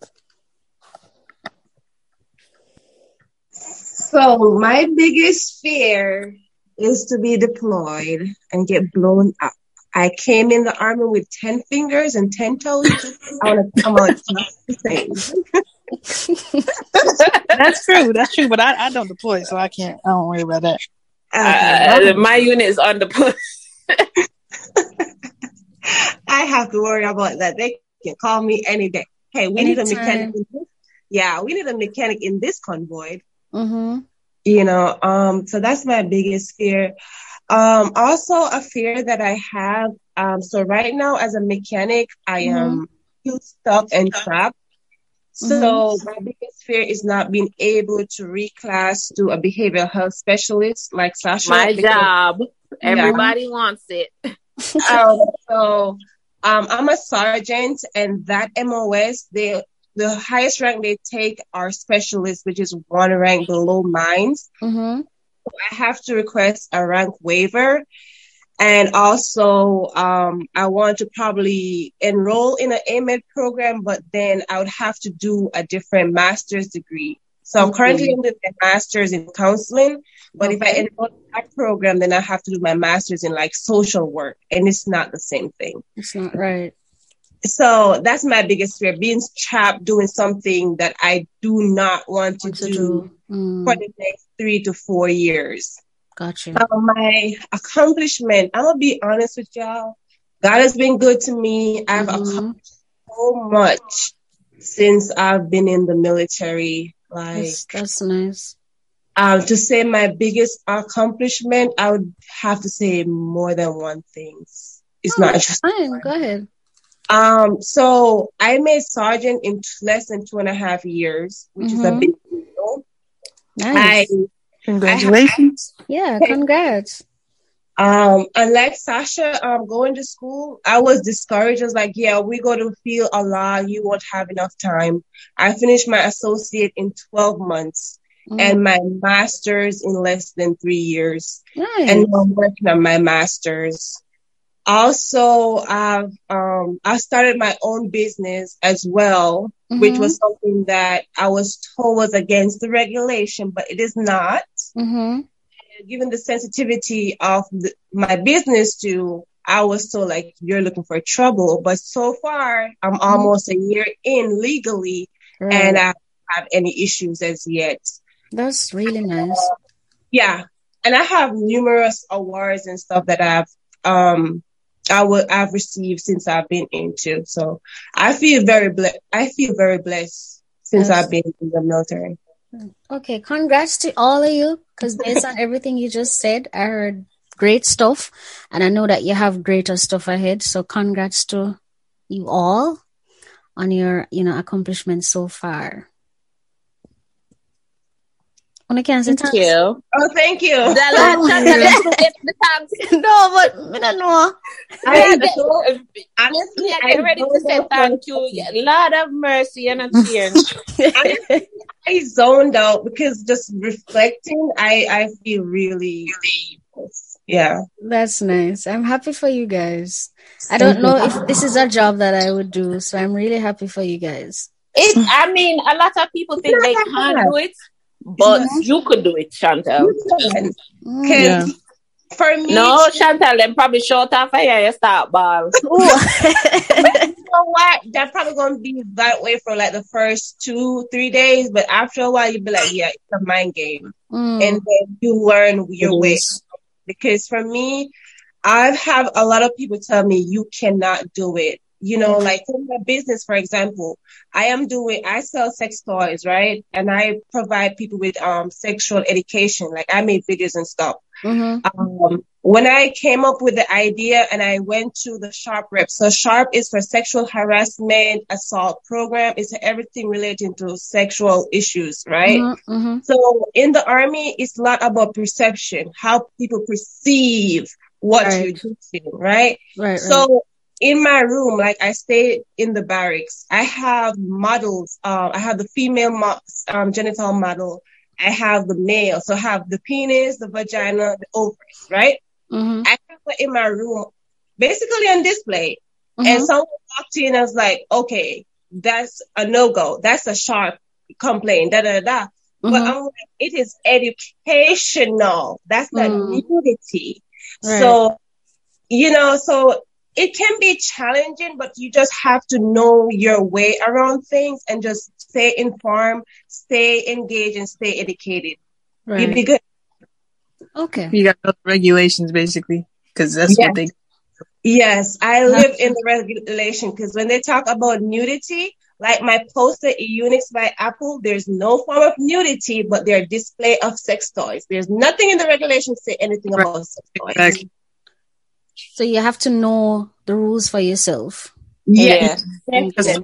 So my biggest fear is to be deployed and get blown up. I came in the Army with 10 fingers and 10 toes. I want to come out the same. That's true. But I don't deploy, so I don't worry about that. My unit is undeployed. I have to worry about that. They can call me any day. Hey, we need a mechanic. We need a mechanic in this convoy. You know, so that's my biggest fear. Also a fear that I have. So right now as a mechanic, I am too stuck and trapped. So my biggest fear is not being able to reclass to a behavioral health specialist like Sasha. My job. Everybody wants it. I'm a sergeant, and that MOS, the highest rank they take are specialists, which is one rank below mine. Mm-hmm. So I have to request a rank waiver. And also, I want to probably enroll in an AMED program, but then I would have to do a different master's degree. So I'm currently doing a master's in counseling, but if I enroll in that program, then I have to do my master's in like social work, and it's not the same thing. It's not right. So that's my biggest fear, being trapped doing something that I do not want to do for the next 3 to 4 years. Gotcha. My accomplishment, I'm going to be honest with y'all. God has been good to me. I've accomplished so much since I've been in the military. Like, that's nice. To say my biggest accomplishment, I would have to say more than one thing. It's not just fine. Go ahead. So I made sergeant in less than 2.5 years, which is a big deal. Nice. Congratulations. Congrats. Unlike Sasha, going to school, I was discouraged. I was like, yeah, we go to field a lot. You won't have enough time. I finished my associate in 12 months and my master's in less than 3 years. Nice. And I'm working on my master's. Also, I started my own business as well, which was something that I was told was against the regulation, but it is not. Given the sensitivity of my business too, I was told like, you're looking for trouble. But so far, I'm almost a year in legally, and I don't have any issues as yet. That's really nice. Yeah. And I have numerous awards and stuff that I've received since I've been into. So I feel very blessed since I've been in the military. Okay, congrats to all of you, because based on everything you just said, I heard great stuff, and I know that you have greater stuff ahead. So congrats to you all on your, accomplishments so far. Thank you. Oh, thank you. No, but I don't know. Honestly, I get ready to say thank you. Lord of mercy, and a change. I zoned out because just reflecting, I feel really, yeah. That's nice. I'm happy for you guys. I don't know if this is a job that I would do, so I'm really happy for you guys. I mean, a lot of people think they can't do it. But you could do it, Chantel. For me, no, Chantel, them probably short off here. You start ball. You know what? They're probably gonna be that way for like the first 2-3 days, but after a while, you'll be like, yeah, it's a mind game, and then you learn your way. Because for me, I've had a lot of people tell me you cannot do it. Like in my business, for example, I sell sex toys, right? And I provide people with sexual education. Like I make videos and stuff. When I came up with the idea and I went to the SHARP rep. So SHARP is for sexual harassment assault program. It's everything relating to sexual issues, right? So in the Army, it's a lot about perception, how people perceive what you're doing, right? So in my room, like I stay in the barracks, I have models. I have the female genital model. I have the male. So I have the penis, the vagina, the ovaries, right? I have it in my room, basically on display. And someone walked in and was like, okay, that's a no-go. That's a SHARP complaint, da-da-da. But I'm like, it is educational. That's not nudity. So, so it can be challenging, but you just have to know your way around things and just stay informed, stay engaged, and stay educated. You'd be good. Okay. You got those regulations, basically, because that's what they... Yes, I live in the regulation, because when they talk about nudity, like my poster, Unix by Apple, there's no form of nudity, but their display of sex toys. There's nothing in the regulations say anything about sex toys. Exactly. So you have to know the rules for yourself. Yeah. They'll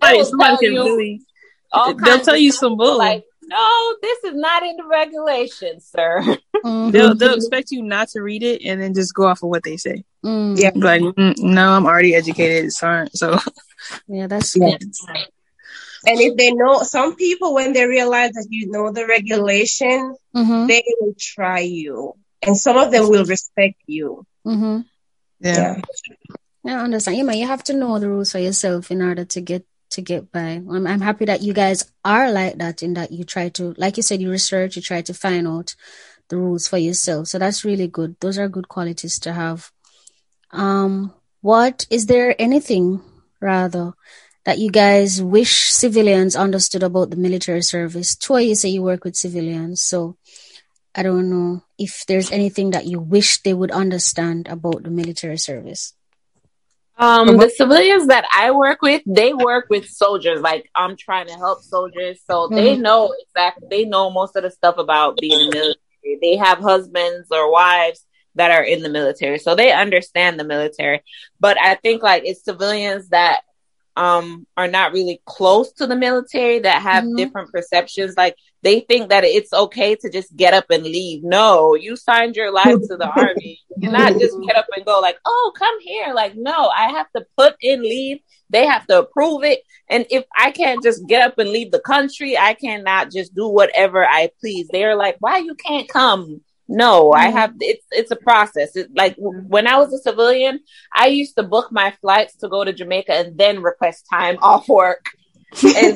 tell you some bull. Like, no, this is not in the regulations, sir. They'll expect you not to read it and then just go off of what they say. Yeah. Like, no, I'm already educated. So yeah, that's good. And if they know, some people, when they realize that you know the regulation, they will try you. And some of them will respect you. Yeah, I understand. You have to know the rules for yourself in order to get by. I'm happy that you guys are like that, in that you try to, like you said, you research, you try to find out the rules for yourself. So that's really good. Those are good qualities to have. What is there anything rather that you guys wish civilians understood about the military service? Toy, you say you work with civilians, so I don't know if there's anything that you wish they would understand about the military service. The civilians that I work with, they work with soldiers. Like, I'm trying to help soldiers, so they know exactly. They know most of the stuff about being in the military. They have husbands or wives that are in the military, so they understand the military. But I think like it's civilians that are not really close to the military that have different perceptions. Like, they think that it's okay to just get up and leave. No, you signed your life to the army. You're not just get up and go like, oh, come here. Like, no, I have to put in leave. They have to approve it. And if I can't just get up and leave the country, I cannot just do whatever I please. They're like, why you can't come? No, I have, it's a process. Like when I was a civilian, I used to book my flights to go to Jamaica and then request time off work. And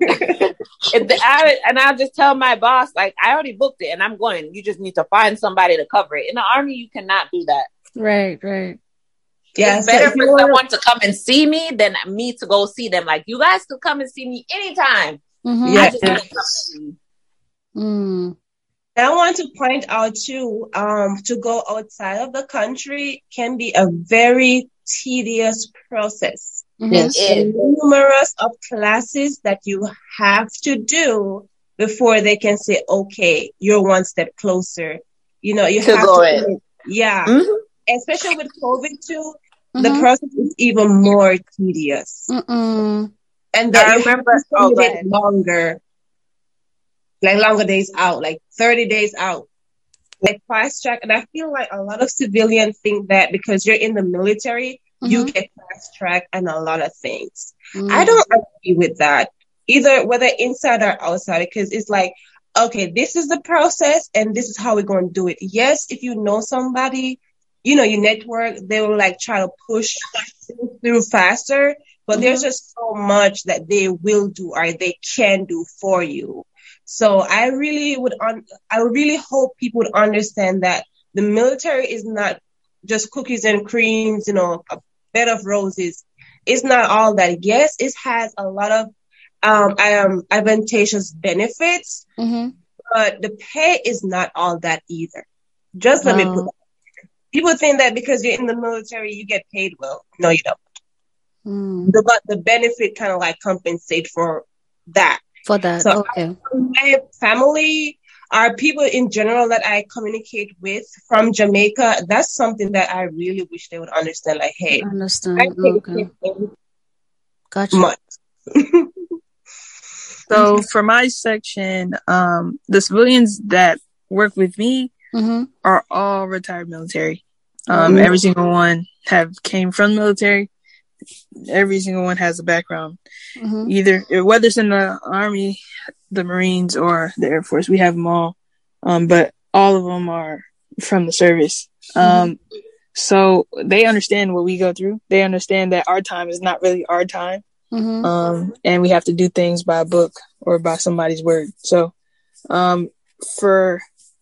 I'll just tell my boss, like, I already booked it and I'm going. You just need to find somebody to cover it. In the army, you cannot do that. Right. Yeah, it's better for someone to come and see me than me to go see them. Like, you guys could come and see me anytime. I just want to come see you. I want to point out too, to go outside of the country can be a very tedious process. Yes. There's numerous of classes that you have to do before they can say, okay, you're one step closer. You have go to in. Yeah. Especially with COVID too, the process is even more tedious. And that I remember longer. Like longer days out, like 30 days out, like fast track. And I feel like a lot of civilians think that because you're in the military, you get fast track and a lot of things. I don't agree with that either, whether inside or outside, because it's like, okay, this is the process and this is how we're going to do it. Yes, if you know somebody, you network, they will like try to push through faster, but there's just so much that they will do or they can do for you. So I really hope people would understand that the military is not just cookies and creams, a bed of roses. It's not all that. Yes, it has a lot of advantageous benefits, but the pay is not all that either. Just let me put that there. People think that because you're in the military, you get paid well. No, you don't. But the benefit kind of like compensate for that. For that, so okay. My family are people in general that I communicate with from Jamaica. That's something that I really wish they would understand. Like, hey, okay. Gotcha. Much. So for my section, the civilians that work with me are all retired military. Every single one came from the military. Every single one has a background, either whether it's in the Army, the Marines, or the Air Force. We have them all, but all of them are from the service. So they understand what we go through. They understand that our time is not really our time, and we have to do things by a book or by somebody's word. So, for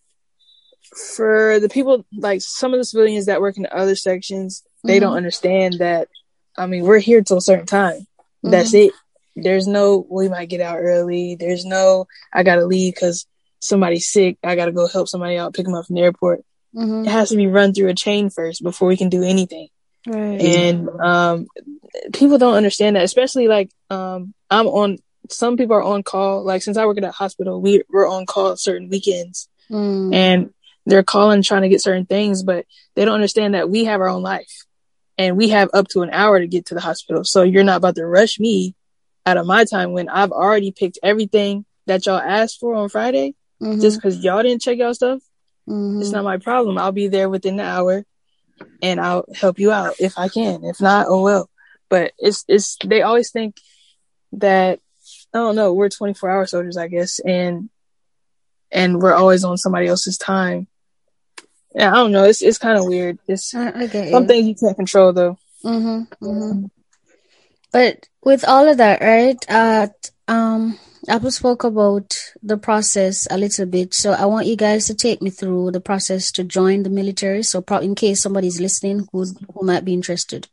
the people, like some of the civilians that work in the other sections, they don't understand that. I mean, we're here till a certain time. That's it. There's no, we might get out early. There's no, I got to leave because somebody's sick. I got to go help somebody out, pick them up from the airport. It has to be run through a chain first before we can do anything. Right. And people don't understand that, especially like some people are on call. Like since I work at a hospital, we're on call certain weekends. And they're calling trying to get certain things, but they don't understand that we have our own life. And we have up to an hour to get to the hospital. So you're not about to rush me out of my time when I've already picked everything that y'all asked for on Friday. Just because y'all didn't check y'all stuff. It's not my problem. I'll be there within the hour and I'll help you out if I can. If not, oh well. But it's they always think that I don't know, we're 24-hour soldiers, I guess, and we're always on somebody else's time. Yeah, I don't know. It's kind of weird. It's some things you can't control, though. But with all of that, right? Apple spoke about the process a little bit, so I want you guys to take me through the process to join the military. So, in case somebody's listening who might be interested.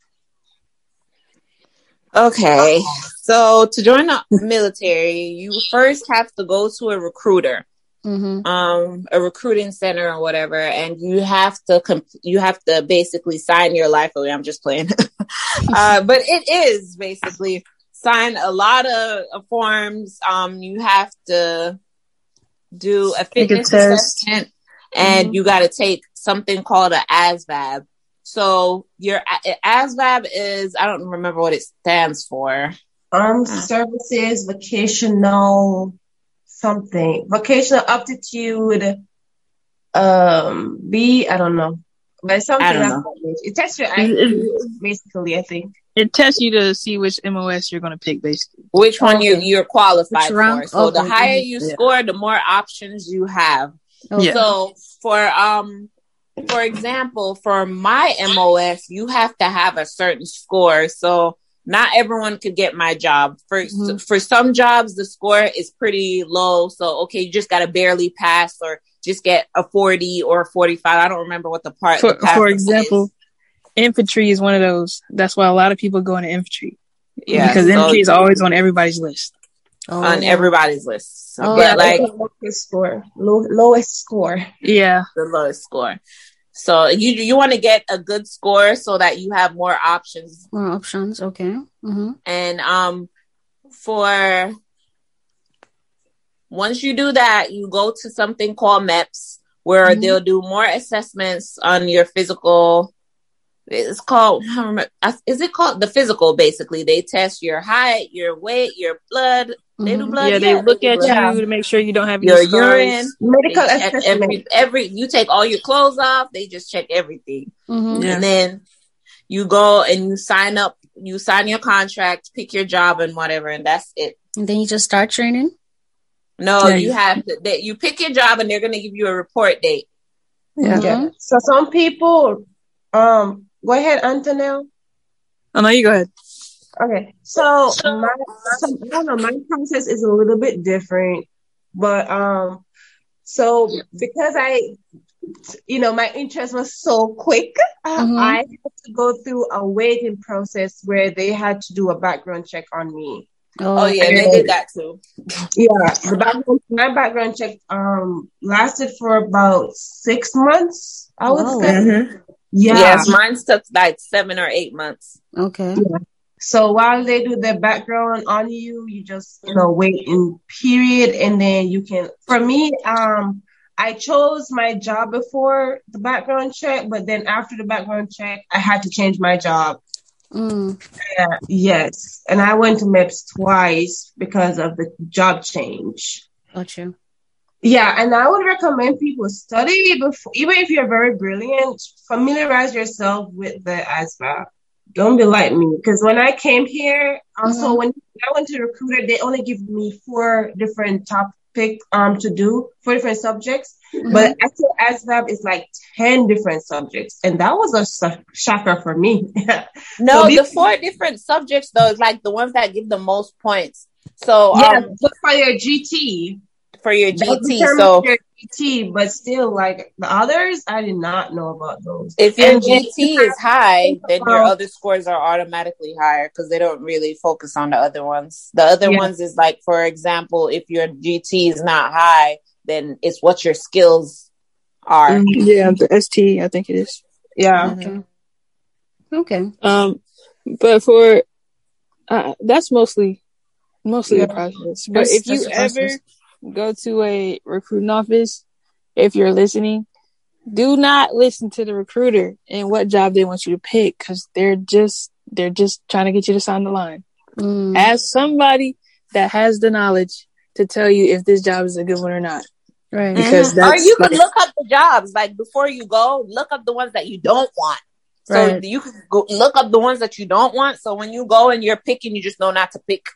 Okay, so to join the military, you first have to go to a recruiter. A recruiting center or whatever, and you have to basically sign your life away. I'm just playing. But it is basically sign a lot of forms. You have to do a fitness assessment, and you got to take something called an ASVAB. So your ASVAB is, I don't remember what it stands for. Armed Services Vocational something. Vocational Aptitude B, I don't know. But something I don't know. It tests your IQ, basically, I think. It tests you to see which MOS you're going to pick, basically. Which one you're qualified for. So the higher you score, the more options you have. So for example, for my MOS, you have to have a certain score. So not everyone could get my job. For some jobs, the score is pretty low. So, okay, you just got to barely pass or just get a 40 or a 45. I don't remember what the part. For example, is. Infantry is one of those. That's why a lot of people go into infantry. Yeah. Because infantry is always on everybody's list. On everybody's list. So, but like lowest score. Yeah. The lowest score. So you want to get a good score so that you have more options. More options, okay. And for once you do that, you go to something called MEPS, where they'll do more assessments on your physical. It's called, is it called the physical? Basically, they test your height, your weight, your blood. They do blood. Yeah, they look at you to make sure you don't have your any urine. Medical assessment. Every you take all your clothes off. They just check everything, Yeah. and then you go and you sign up. You sign your contract, pick your job, and whatever, and that's it. And then you just start training. No, you have to. You pick your job, and they're going to give you a report date. Yeah. So some people, go ahead, Antonelle. Oh no, you go ahead. Okay, so I don't know, my process is a little bit different, but so because my interest was so quick, I had to go through a waiting process where they had to do a background check on me. Oh yeah, they did that too. Yeah, my background check lasted for about 6 months. I would say. Yes, mine took like 7 or 8 months. Okay. Yeah. So while they do the background on you, you just wait in period, and then you can. For me, I chose my job before the background check, but then after the background check, I had to change my job. Yes, and I went to MEPS twice because of the job change. Gotcha. Yeah, and I would recommend people study before, even if you're very brilliant, familiarize yourself with the ASVAB. Don't be like me, because when I came here, also when I went to the recruiter, they only give me 4 different topics to do, 4 different subjects. But actual ASVAB is like 10 different subjects, and that was a shocker for me. No, the 4 different subjects though is like the ones that give the most points. So but for your GT. For your GT, so your GT, but still, like the others, I did not know about those. If your GT is high, then your other scores are automatically higher because they don't really focus on the other ones. The other ones is like, for example, if your GT is not high, then it's what your skills are. Yeah, the ST, I think it is. Yeah. Okay. But for that's mostly the process. But if you ever go to a recruiting office, if you're listening, do not listen to the recruiter and what job they want you to pick, because they're just trying to get you to sign the line. Ask somebody that has the knowledge to tell you if this job is a good one or not. Right. Because or you could look up the jobs, like before you go, look up the ones that you don't want. So you can go look up the ones that you don't want. So when you go and you're picking, you just know not to pick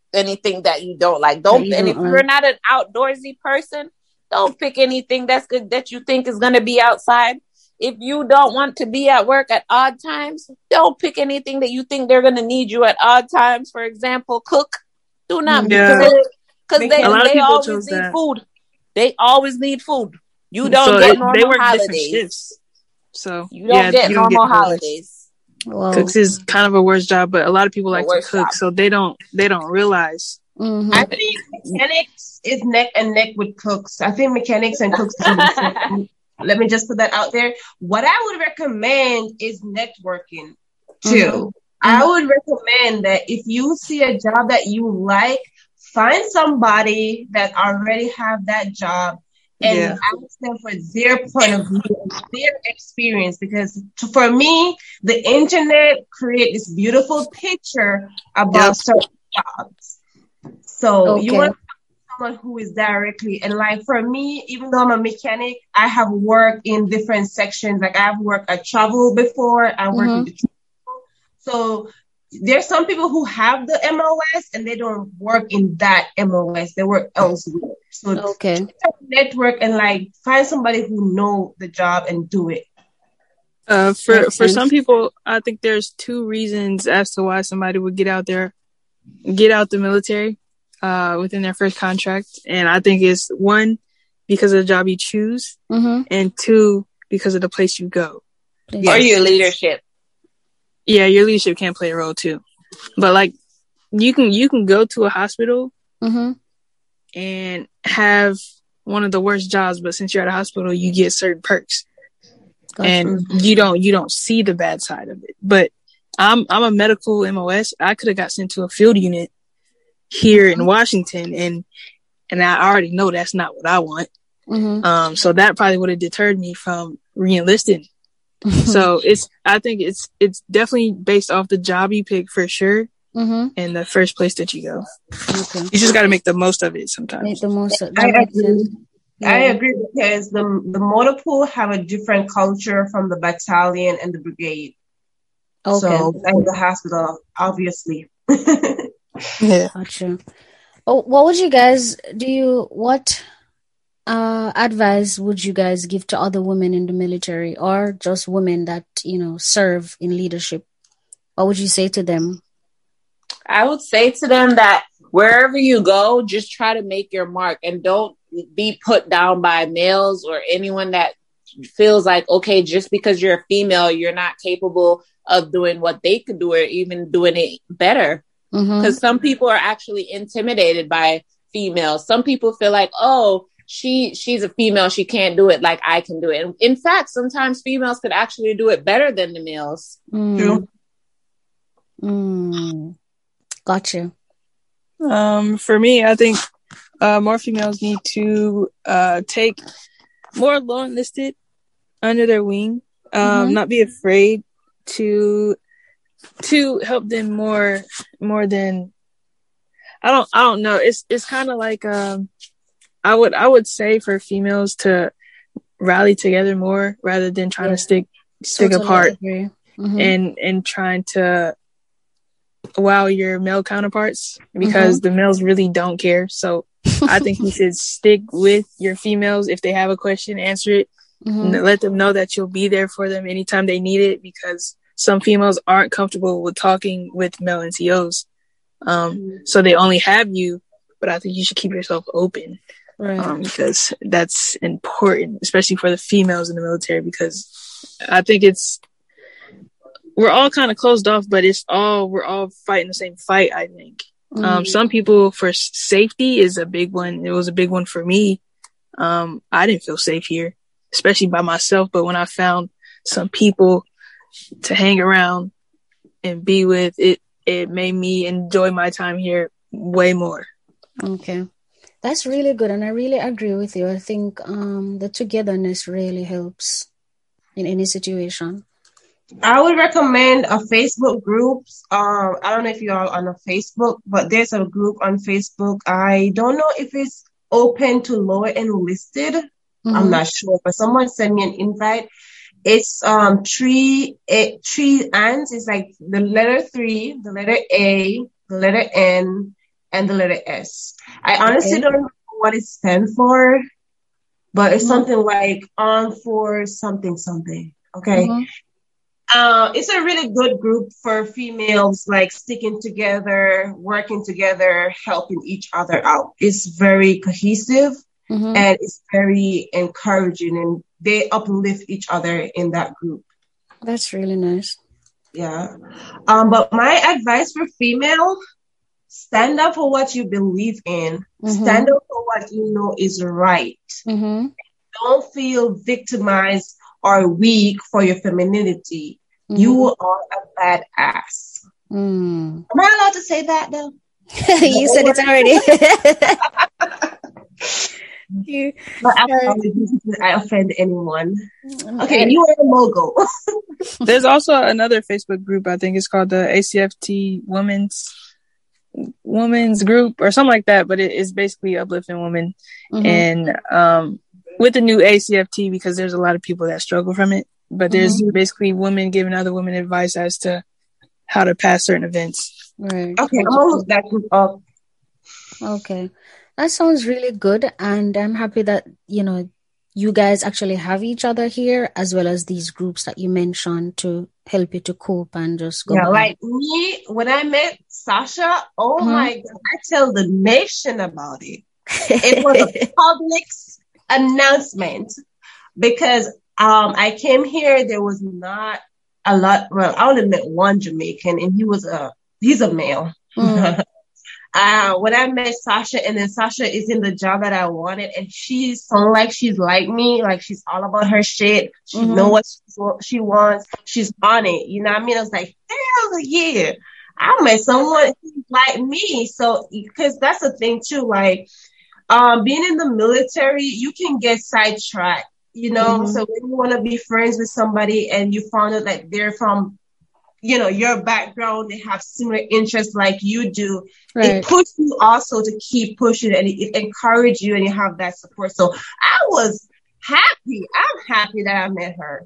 anything that you don't like. And if you're not an outdoorsy person, don't pick anything that's good that you think is going to be outside. If you don't want to be at work at odd times, don't pick anything that you think they're going to need you at odd times. For example, cook. Do not because they always need food. They always need food. You don't get normal holidays. So you don't get normal holidays. Well, cooks is kind of a worse job, but a lot of people like to cook, so they don't realize. Mm-hmm. I think mechanics is neck and neck with cooks. I think mechanics and cooks are the same. Let me just put that out there. What I would recommend is networking too. Mm-hmm. I would recommend that if you see a job that you like, find somebody that already have that job and ask them for their point of view and their experience. Because for me, the internet creates this beautiful picture about certain jobs. So you want someone who is directly, and like for me, even though I'm a mechanic, I have worked in different sections. Like I've worked at travel before. I worked in the travel. So there's some people who have the MOS and they don't work in that MOS. They work elsewhere. So network and like find somebody who know the job and do it. For some people, I think there's two reasons as to why somebody would get out the military within their first contract. And I think it's one, because of the job you choose, and two, because of the place you go. Or your leadership. Yeah, your leadership can play a role too. But like you can go to a hospital and have one of the worst jobs, but since you're at a hospital, you get certain perks. Gotcha. And you don't see the bad side of it. But I'm a medical MOS. I could have got sent to a field unit here in Washington, and I already know that's not what I want. So that probably would have deterred me from re-enlisting. So I think it's definitely based off the job you pick for sure, and the first place that you go. Okay. You just got to make the most of it sometimes. Make the most of it. I agree because the motor pool have a different culture from the battalion and the brigade. Okay. So and the hospital, obviously. Yeah. Gotcha. Oh, what would you guys what advice would you guys give to other women in the military or just women that, serve in leadership? What would you say to them? I would say to them that wherever you go, just try to make your mark and don't be put down by males or anyone that feels like, okay, just because you're a female, you're not capable of doing what they could do or even doing it better. Because some people are actually intimidated by females. Some people feel like, oh, she's a female, she can't do it like I can do it. And in fact, sometimes females could actually do it better than the males. True. Gotcha. For me, I think more females need to take more low enlisted under their wing. Not be afraid to help them more than I don't know. It's kind of like I would say for females to rally together more rather than trying to stick apart and trying to wow your male counterparts, because the males really don't care. So I think you should stick with your females. If they have a question, answer it. And let them know that you'll be there for them anytime they need it, because some females aren't comfortable with talking with male NCOs. So they only have you, but I think you should keep yourself open. Right. Because that's important, especially for the females in the military, because I think we're all kind of closed off, but we're all fighting the same fight, I think. Some people, for safety is a big one. It was a big one for me. I didn't feel safe here, especially by myself. But when I found some people to hang around and be with, it made me enjoy my time here way more. Okay. That's really good. And I really agree with you. I think the togetherness really helps in any situation. I would recommend a Facebook group. I don't know if you're on a Facebook, but there's a group on Facebook. I don't know if it's open to lower enlisted. I'm not sure, but someone sent me an invite. It's 3 N's. It's like the letter 3, the letter A, the letter N, and the letter S. I honestly don't know what it stands for, but it's something like on for something. Okay. It's a really good group for females, like sticking together, working together, helping each other out. It's very cohesive and it's very encouraging, and they uplift each other in that group. That's really nice. Yeah. But my advice for female, stand up for what you believe in. Stand up for what you know is right. Don't feel victimized or weak for your femininity. You are a badass. Am I allowed to say that though? You said it already. I offend anyone. Okay, you are a mogul. There's also another Facebook group, I think it's called the ACFT Women's Group or something like that, but it is basically uplifting women. And with the new ACFT, because there's a lot of people that struggle from it, but there's basically women giving other women advice as to how to pass certain events. Right. Okay, I'm gonna look that group up. Okay. That sounds really good, and I'm happy that, you guys actually have each other here, as well as these groups that you mentioned to help you to cope and just go. Yeah, like me, when I met Sasha, oh my God, I tell the nation about it. It was a public announcement because I came here, there was not a lot. Well, I only met one Jamaican, and he's a male. When I met Sasha, and then Sasha is in the job that I wanted, and she's sound like she's like me, like she's all about her shit. She know what she wants. She's on it. You know what I mean? I was like, hell yeah. I met someone like me. So, because that's the thing too, like, being in the military, you can get sidetracked, so when you want to be friends with somebody and you found out that they're from, your background, they have similar interests like you do, it pushes you also to keep pushing, and it encourages you, and you have that support. So I was happy. I'm happy that I met her.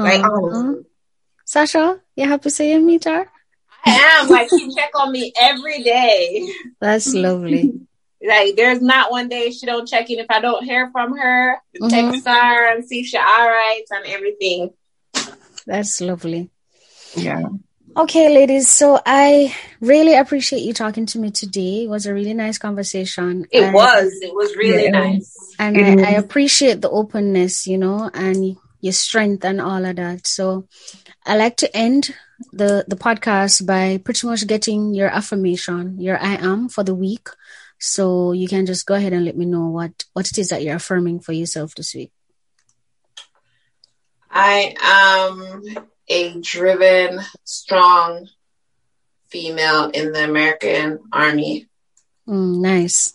Sasha, you happy to see you meet her? I am. Like, she check on me every day. That's lovely. Like, there's not one day she don't check in if I don't hear from her. Text her and see if she's all right and everything. That's lovely. Yeah. Okay, ladies. So I really appreciate you talking to me today. It was a really nice conversation. It was really nice. And I appreciate the openness, and your strength and all of that. So I like to end the podcast by pretty much getting your affirmation, your I am for the week. So you can just go ahead and let me know what it is that you're affirming for yourself this week. I am a driven, strong female in the American Army. Nice.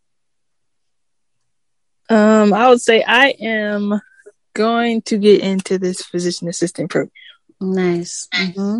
I would say I am going to get into this physician assistant program. Nice.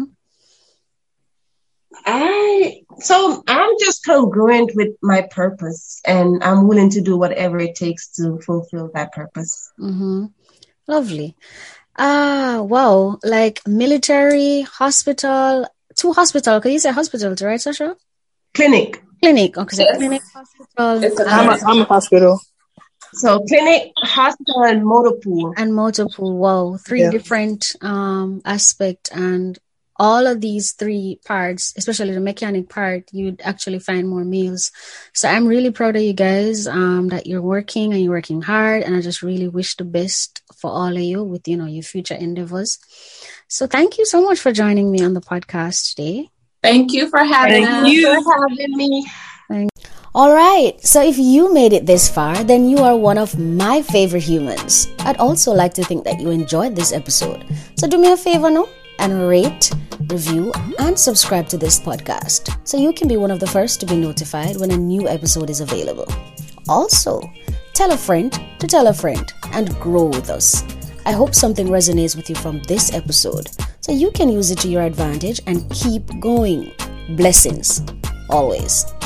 So I'm just congruent with my purpose, and I'm willing to do whatever it takes to fulfill that purpose. Lovely. Wow. Like military, hospital, 2 hospital. Can you say hospital, right, Sasha? Clinic. Okay. Yes. Clinic, hospital. I'm a hospital. So clinic, hospital, and motor pool. Wow. 3 different aspects, and all of these 3 parts, especially the mechanic part, you'd actually find more meals. So I'm really proud of you guys, that you're working and you're working hard. And I just really wish the best for all of you with, your future endeavors. So thank you so much for joining me on the podcast today. Thank you for having us. Thank you for having me. All right. So if you made it this far, then you are one of my favorite humans. I'd also like to think that you enjoyed this episode. So do me a favor now and rate, review, and subscribe to this podcast so you can be one of the first to be notified when a new episode is available. Also, tell a friend to tell a friend and grow with us. I hope something resonates with you from this episode so you can use it to your advantage and keep going. Blessings, always.